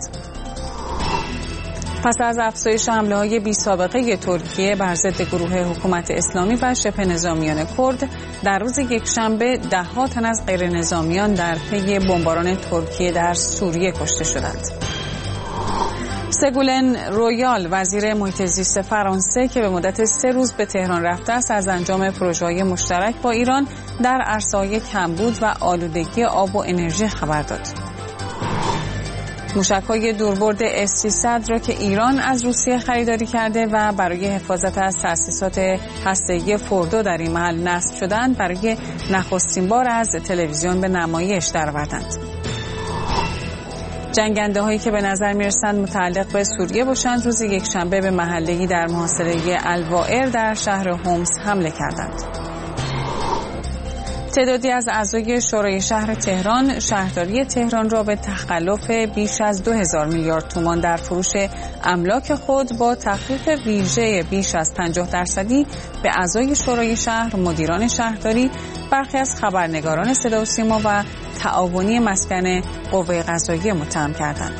پس از افزایش حمله‌های بی‌سابقه ترکیه بر ضد گروه حکومت اسلامی و شبه نظامیان کرد، در روز یکشنبه ده‌ها تن از غیر نظامیان در پی بمباران ترکیه در سوریه کشته شدند. سگولن رویال، وزیر محیط زیست فرانسه که به مدت سه روز به تهران رفته است، از انجام پروژه‌های مشترک با ایران در عرصه‌های کمبود و آلودگی آب و انرژی خبر داد. موشک‌های دوربرد اس سیصد را که ایران از روسیه خریداری کرده و برای حفاظت از تأسیسات هسته‌ای فوردو در این محل نصب شدند، برای نخستین بار از تلویزیون به نمایش درآوردند. جنگنده هایی که به نظر می‌رسند متعلق به سوریه باشند، روز یکشنبه به محله‌ای در محاصره الوایر در شهر هومس حمله کردند. تعدادی از اعضای شورای شهر تهران شهرداری تهران را به تخلف بیش از دو هزار میلیارد تومان در فروش املاک خود با تخفیف ویژه بیش از پنجاه درصدی به اعضای شورای شهر، مدیران شهرداری، برخی از خبرنگاران صدا و سیما و تعاونی مسکن قوه قضاییه متهم کردند.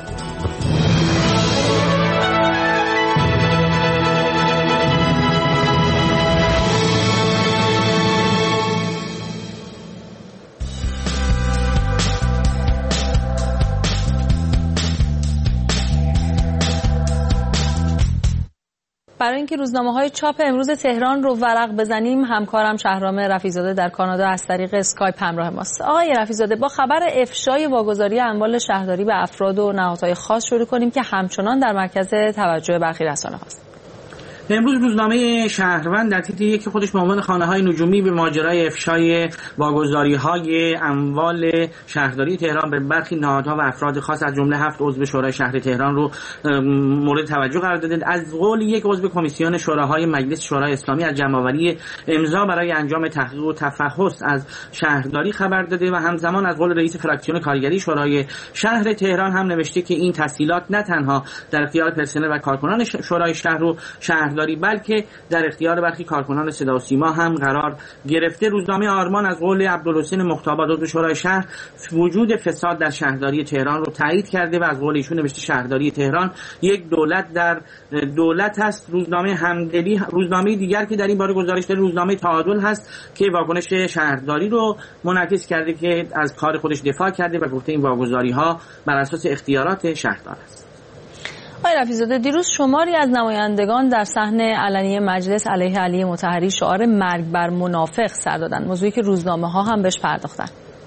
برای اینکه روزنامه‌های چاپ امروز تهران رو ورق بزنیم، همکارم شهرام رفیع‌زاده در کانادا از طریق اسکایپ همراه ماست. آقای رفیع‌زاده، با خبر افشای واگذاری اموال شهرداری به افراد و نهادهای خاص شروع کنیم که همچنان در مرکز توجه برخی رسانه‌هاست. امروز روزنامه شهروند در تیتر یک خودش به عنوان خانه‌های نجومی به ماجرای افشای واگذاری‌های اموال شهرداری تهران به برخی نهادها و افراد خاص از جمله هفت عضو شورای شهر تهران رو مورد توجه قرار دادند. از قول یک عضو کمیسیون شوراهای مجلس شورای اسلامی از جمع‌آوری امضا برای انجام تحقیق و تفحص از شهرداری خبر داده و همزمان از قول رئیس فراکسیون کارگری شورای شهر تهران هم نوشته که این تسهیلات نه تنها در اختیار پرسنل و کارکنان شورای شهر و شهرداری بلکه در اختیار برخی کارکنان صدا و سیما هم قرار گرفته. روزنامه آرمان از قول عبدالحسین مختاباد عضو شورای شهر وجود فساد در شهرداری تهران رو تایید کرده و از قول ایشون نوشته شهرداری تهران یک دولت در دولت هست. روزنامه همدلی، روزنامه دیگر که در این باره گزارش داره، روزنامه تعادل هست که واکنش شهرداری رو منعکس کرده که از کار خودش دفاع کرده و گفته این واگذاری ها بر اساس اختیارات شهردار است. آقای رفیع‌زاده، دیروز شماری از نمایندگان در صحن علنی مجلس علیه علی مطهری شعار مرگ بر منافق سر دادند، موضوعی که روزنامه‌ها هم بهش پرداختن.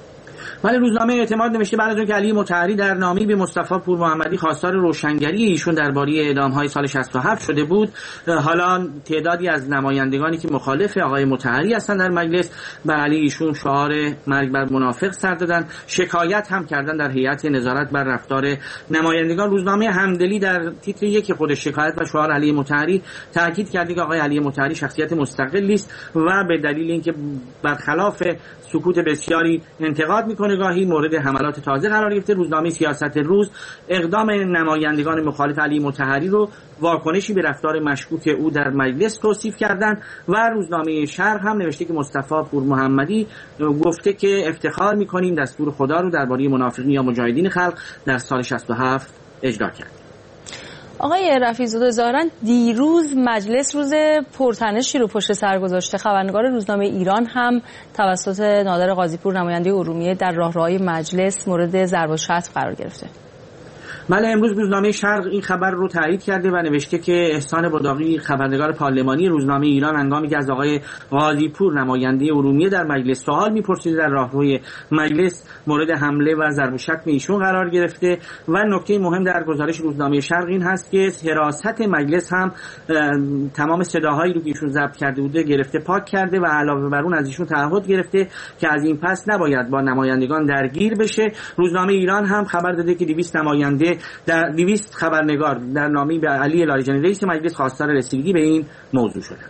ولی روزنامه اعتماد نوشته بعد از اون که علی مطهری در نامه‌ای به مصطفی پور محمدی خواستار روشنگری ایشون درباره اعدام‌های سال شصت و هفت شده بود، حالا تعدادی از نمایندگانی که مخالف آقای مطهری هستند در مجلس بر علی ایشون شعار مرگ بر منافق سر دادن، شکایت هم کردن در هیئت نظارت بر رفتار نمایندگان. روزنامه همدلی در تیتر یک خودش شکایت و شعار علی مطهری تاکید کرده که آقای علی مطهری شخصیت مستقلی است و به دلیل اینکه برخلاف سکوت بسیاری انتقاد میکنه گاهی مورد حملات تازه قرار گرفته. روزنامه سیاست روز اقدام نمایندگان مخالف علی مطهری رو واکنشی به رفتار مشکوک او در مجلس توصیف کردند و روزنامه شرق هم نوشته که مصطفی پور محمدی گفته که افتخار میکنیم دستور خدا رو درباره منافقین یا مجاهدین خلق در سال شصت و هفت اجرا کرد. آقای رفیع‌زاده ظاهراً دیروز مجلس روز پرتنشی رو پشت سر گذاشته. خبرنگار روزنامه ایران هم توسط نادر قاضی‌پور نماینده ارومیه در راهروهای مجلس مورد ضرب و شتم قرار گرفته. بله، امروز روزنامه شرق این خبر رو تایید کرده و نوشته که احسان باداقی خبرنگار پارلمانی روزنامه ایران هنگامی که از آقای قاضی‌پور نماینده ارومیه در مجلس سوال می‌پرسید در راهروی مجلس مورد حمله و ضرب و شتم ایشون قرار گرفته. و نکته مهم در گزارش روزنامه شرق این هست که حراست مجلس هم تمام صداهایی رو که ایشون ضبط کرده بوده گرفته پاک کرده و علاوه بر اون از ایشون تعهد گرفته که از این پس نباید با نمایندگان درگیر بشه. روزنامه ایران هم خبر داده که دویست نماینده در دویست خبرنگار در نامه‌ای به علی لاریجانی رئیس مجلس خواستار رسیدگی به این موضوع شدند.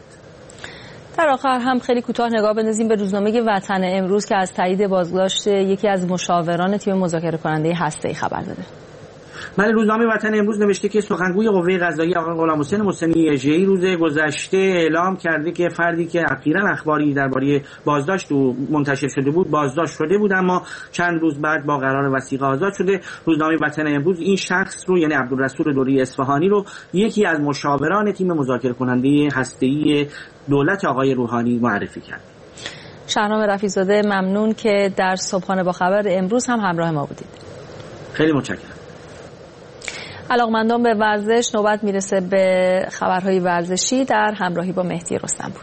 در آخر هم خیلی کوتاه نگاه بندازیم به روزنامه وطن امروز که از تایید بازداشت یکی از مشاوران تیم مذاکره کننده هسته‌ای خبر داده. بله، روزنامه وطن امروز نوشته که سخنگوی قوه قضاییه آقای غلامحسین محسنی اژه‌ای روز گذشته اعلام کرده که فردی که اخیراً اخباری درباره بازداشت او منتشر شده بود بازداشت شده بود اما چند روز بعد با قرار وثیقه آزاد شده. روزنامه وطن امروز این شخص رو یعنی عبدالرسول دوری اصفهانی رو یکی از مشاوران تیم مذاکره کننده هسته‌ای دولت آقای روحانی معرفی کرد. شهرام رفیع‌زاده ممنون که در صبحانه با خبر امروز هم همراه ما بودید. خیلی متشکرم. علاقمندان به ورزش نوبت میرسه به خبرهای ورزشی در همراهی با مهدی رستمپور.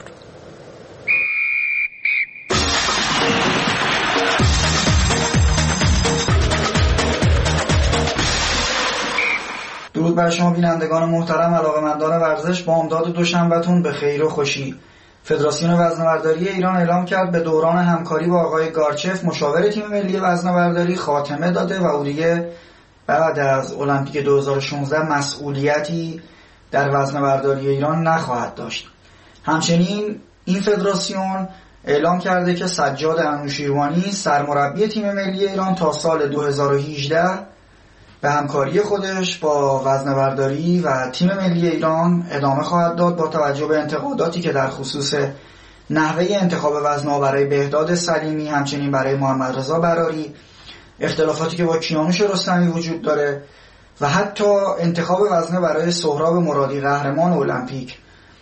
درود بر شما بینندگان محترم. علاقمندان ورزش، با امداد دوشنبه‌تون به خیر و خوشی. فدراسیون وزنه‌برداری ایران اعلام کرد به دوران همکاری با آقای گارچف مشاور تیم ملی وزنه‌برداری خاتمه داده و او دیگه بعد از المپیک دو هزار و شانزده مسئولیتی در وزنه‌برداری ایران نخواهد داشت. همچنین این فدراسیون اعلام کرده که سجاد انوشیروانی سرمربی تیم ملی ایران تا سال دو هزار و هجده به همکاری خودش با وزنه‌برداری و تیم ملی ایران ادامه خواهد داد با توجه به انتقاداتی که در خصوص نحوه انتخاب وزن‌ها برای بهداد سلیمی، همچنین برای محمد رضا براری، اختلافاتی که با کیانوش رستمی وجود داره و حتی انتخاب وزنه برای سهراب مرادی قهرمان المپیک.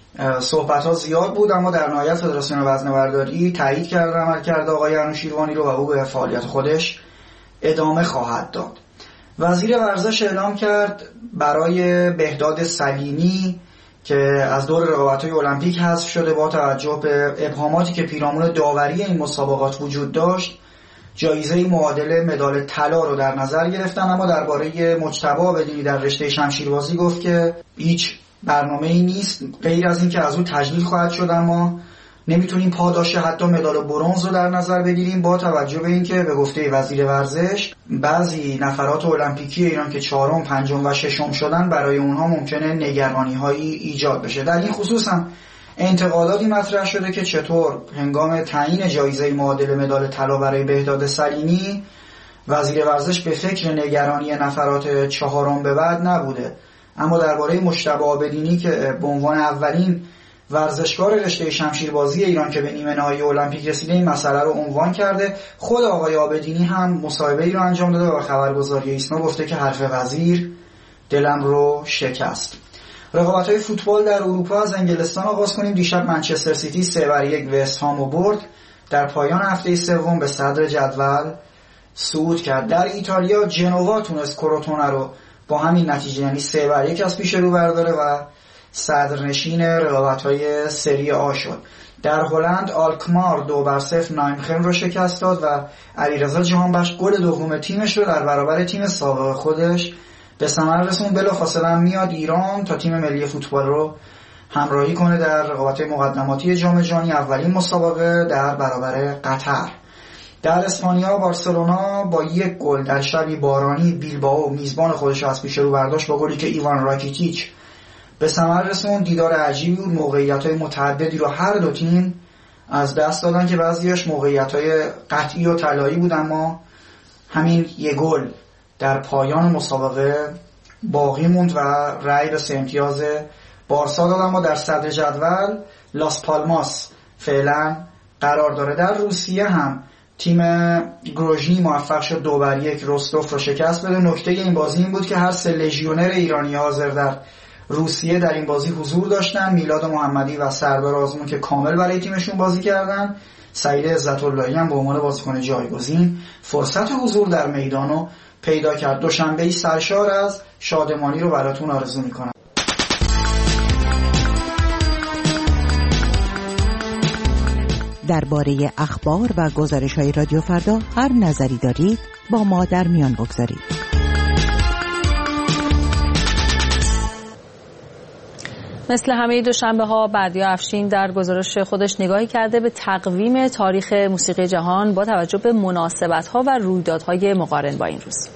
صحبت‌ها زیاد بود اما در نهایت فدراسیون وزنه‌برداری تایید کرده عملکرد آقای انوشیروانی رو و او به فعالیت خودش ادامه خواهد داد. وزیر ورزش اعلام کرد برای بهداد سلیمی که از دور رقابت‌های المپیک حذف شده با توجه به ابهاماتی که پیرامون داوری این مسابقات وجود داشت جایزه معادل مدال طلا رو در نظر گرفتن، اما درباره مجتبی عابدینی در رشته شمشیربازی گفت که هیچ برنامه‌ای نیست غیر از این که از او تجلیل خواهد شد، اما نمیتونیم پاداش حتی مدال برنز رو در نظر بگیریم با توجه به اینکه به گفته وزیر ورزش بعضی نفرات المپیکی ایران که چهارم، پنجم و ششم شدن برای اونها ممکنه نگرانی‌هایی ایجاد بشه. در این خصوص هم انتقاداتی مطرح شده که چطور هنگام تعیین جایزه معادل مدال طلا برای بهداد سلیمی وزیر ورزش به فکر نگرانی نفرات چهارم به بعد نبوده، اما درباره مجتبی عابدینی که به عنوان اولین ورزشکار رشته شمشیربازی ایران که به نیمه نهایی المپیک رسیده این مسئله رو عنوان کرده. خود آقای عابدینی هم مصاحبه‌ای رو انجام داده و خبرگزاری ایسنا گفته که حرف وزیر دلم رو شکست. رقابت‌های فوتبال در اروپا از انگلستان آغاز کنیم. دیشب منچستر سیتی سه بر یک وست هامو برد. در پایان هفته سوم به صدر جدول صعود کرد. در ایتالیا جنوا تونست کروتونه رو با همین نتیجه یعنی سه بر یک از پیش رو برداره و صدرنشین رقابت‌های سری آ شد. در هلند آلکمار دو بر صفر نایمخن رو شکست داد و علیرضا جهانبخش گل دوم تیمش رو در برابر تیم سابق خودش به ثمر رسوند. بلافاصله میاد ایران تا تیم ملی فوتبال رو همراهی کنه در رقابت مقدماتی جام جهانی، اولین مسابقه در برابر قطر. در اسپانیا بارسلونا با یک گل در شبی بارانی بیلبائو میزبان خودش از پیش رو برداشت با گلی که ایوان راکیتیچ به ثمر رسوند. دیدار عجیبی بود، موقعیت‌های متعددی رو هر دو تیم از دست دادن که بعضیش موقعیت‌های قطعی و طلایی بود، اما همین یک گل در پایان مسابقه باقی موند و رأی به سه امتیاز بارسا داد. اما در صدر جدول لاس پالماس فعلا قرار داره. در روسیه هم تیم گروژنی موفق شد دو بر یک روستوف رو شکست بده. نکته این بازی این بود که هر سه لژیونر ایرانی حاضر در روسیه در این بازی حضور داشتن، میلاد محمدی و سردار آزمون که کامل برای تیمشون بازی کردن. سعید عزت‌اللهی هم به عنوان بازیکن جایگزین فرصت حضور در میدانو پیدا کرد. دوشنبه‌ای سرشار از شادمانی رو براتون آرزو می‌کنم. درباره اخبار و گزارش‌های رادیو فردا هر نظری دارید با ما در میان بگذارید. مثل همه دوشنبه ها بردیا افشین در گزارش خودش نگاهی کرده به تقویم تاریخ موسیقی جهان با توجه به مناسبت‌ها و رویدادهای مقارن با این روز.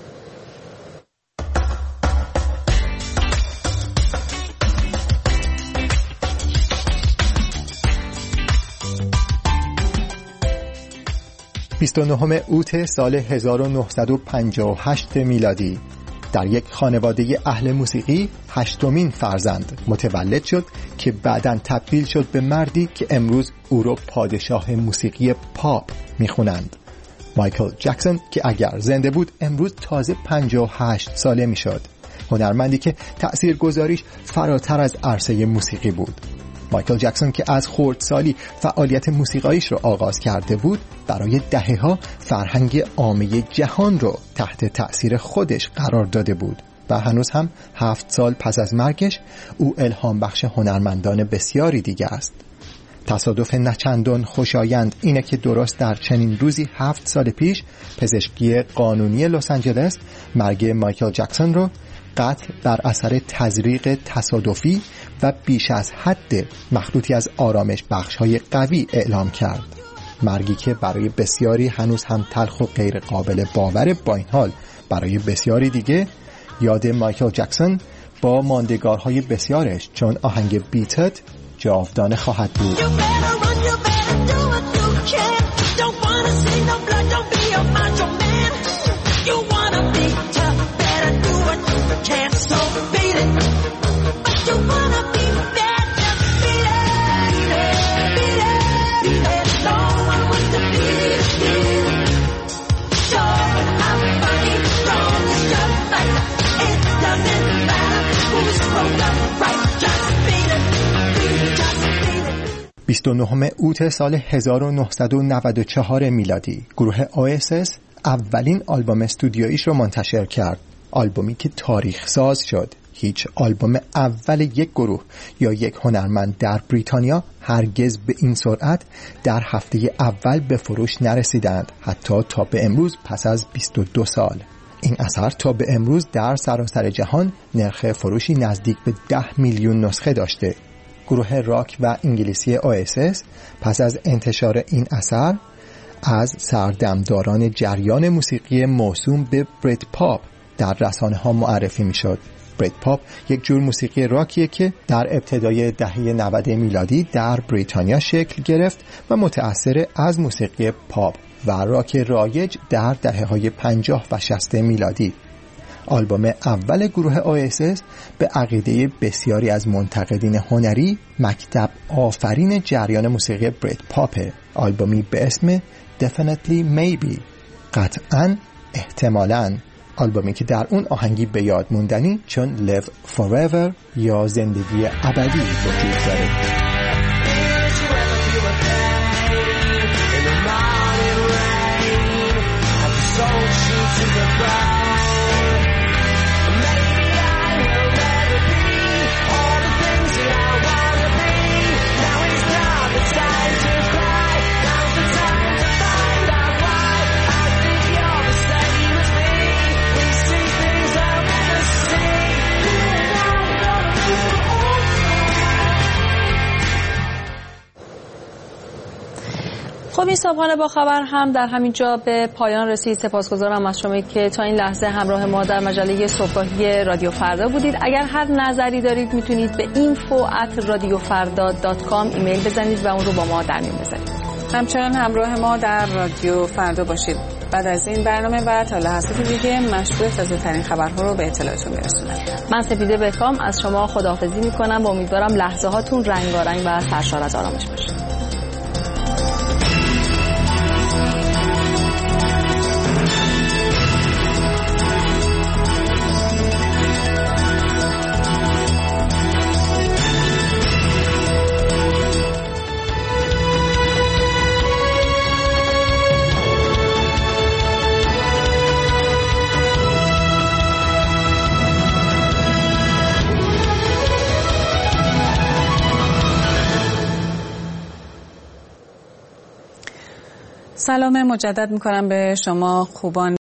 بیست و نهم اوت سال هزار و نهصد و پنجاه و هشت میلادی در یک خانواده اهل موسیقی هشتمین فرزند متولد شد که بعداً تبدیل شد به مردی که امروز او را پادشاه موسیقی پاپ میخونند. مایکل جکسون که اگر زنده بود امروز تازه پنجاه و هشت ساله میشد. هنرمندی که تأثیرگذاریش فراتر از عرصه موسیقی بود. مایکل جکسون که از خردسالی فعالیت موسیقاییش رو آغاز کرده بود، برای دهه‌ها فرهنگ عامه جهان رو تحت تأثیر خودش قرار داده بود و هنوز هم هفت سال پس از مرگش او الهام بخش هنرمندان بسیاری دیگه است. تصادف نچندان خوشایند اینه که درست در چنین روزی هفت سال پیش پزشکی قانونی لس آنجلس مرگ مایکل جکسون رو قتل بر اثر تزریق تصادفی و بیش از حد مخلوطی از آرامش بخش‌های قوی اعلام کرد. مرگی که برای بسیاری هنوز هم تلخ و غیر قابل باوره، با این حال برای بسیاری دیگه یاد مایکل جکسون با ماندگارهای بسیارش چون آهنگ بیتت جاودانه خواهد بود. بیست و نهم اوت سال هزار و نهصد و نود و چهار میلادی گروه اواسیس اولین آلبوم استودیویش رو منتشر کرد. آلبومی که تاریخ ساز شد. هیچ آلبوم اول یک گروه یا یک هنرمند در بریتانیا هرگز به این سرعت در هفته اول به فروش نرسیدند، حتی تا به امروز پس از بیست و دو سال. این اثر تا به امروز در سراسر جهان نرخ فروشی نزدیک به ده میلیون نسخه داشته. گروه راک و انگلیسی اواسیس پس از انتشار این اثر از سردمداران جریان موسیقی موسوم به بریت پاپ در رسانه ها معرفی می شد. بریت پاپ یک جور موسیقی راکیه که در ابتدای دهه نود میلادی در بریتانیا شکل گرفت و متأثر از موسیقی پاپ و راک رایج در دهه‌های پنجاه و شصت میلادی. آلبوم اول گروه اواسیس به عقیده بسیاری از منتقدین هنری مکتب آفرین جریان موسیقی بریت پاپ. آلبومی به اسم Definitely Maybe، قطعاً احتمالاً، آلبومی که در اون آهنگی به یاد موندنی چون Live Forever یا زندگی ابدی وجود داره. خب این صبحانه با خبر هم در همین جا به پایان رسید. سپاسگزارم از شما که تا این لحظه همراه ما در مجله صبحگاهی رادیو فردا بودید. اگر هر نظری دارید میتونید به اینفو ات رادیو فردا دات کام ایمیل بزنید و اون رو با ما در میون بذارید. همچنان همراه ما در رادیو فردا باشید. بعد از این برنامه و تا لحظات دیگه مشروع تازه ترین خبرها رو به اطلاعتون میرسونم. من سپیده بهکام از شما خداحافظی میکنم و امیدوارم لحظه هاتون رنگارنگ و سرشار از آرامش باشه. سلام مجدد میکنم به شما خوبان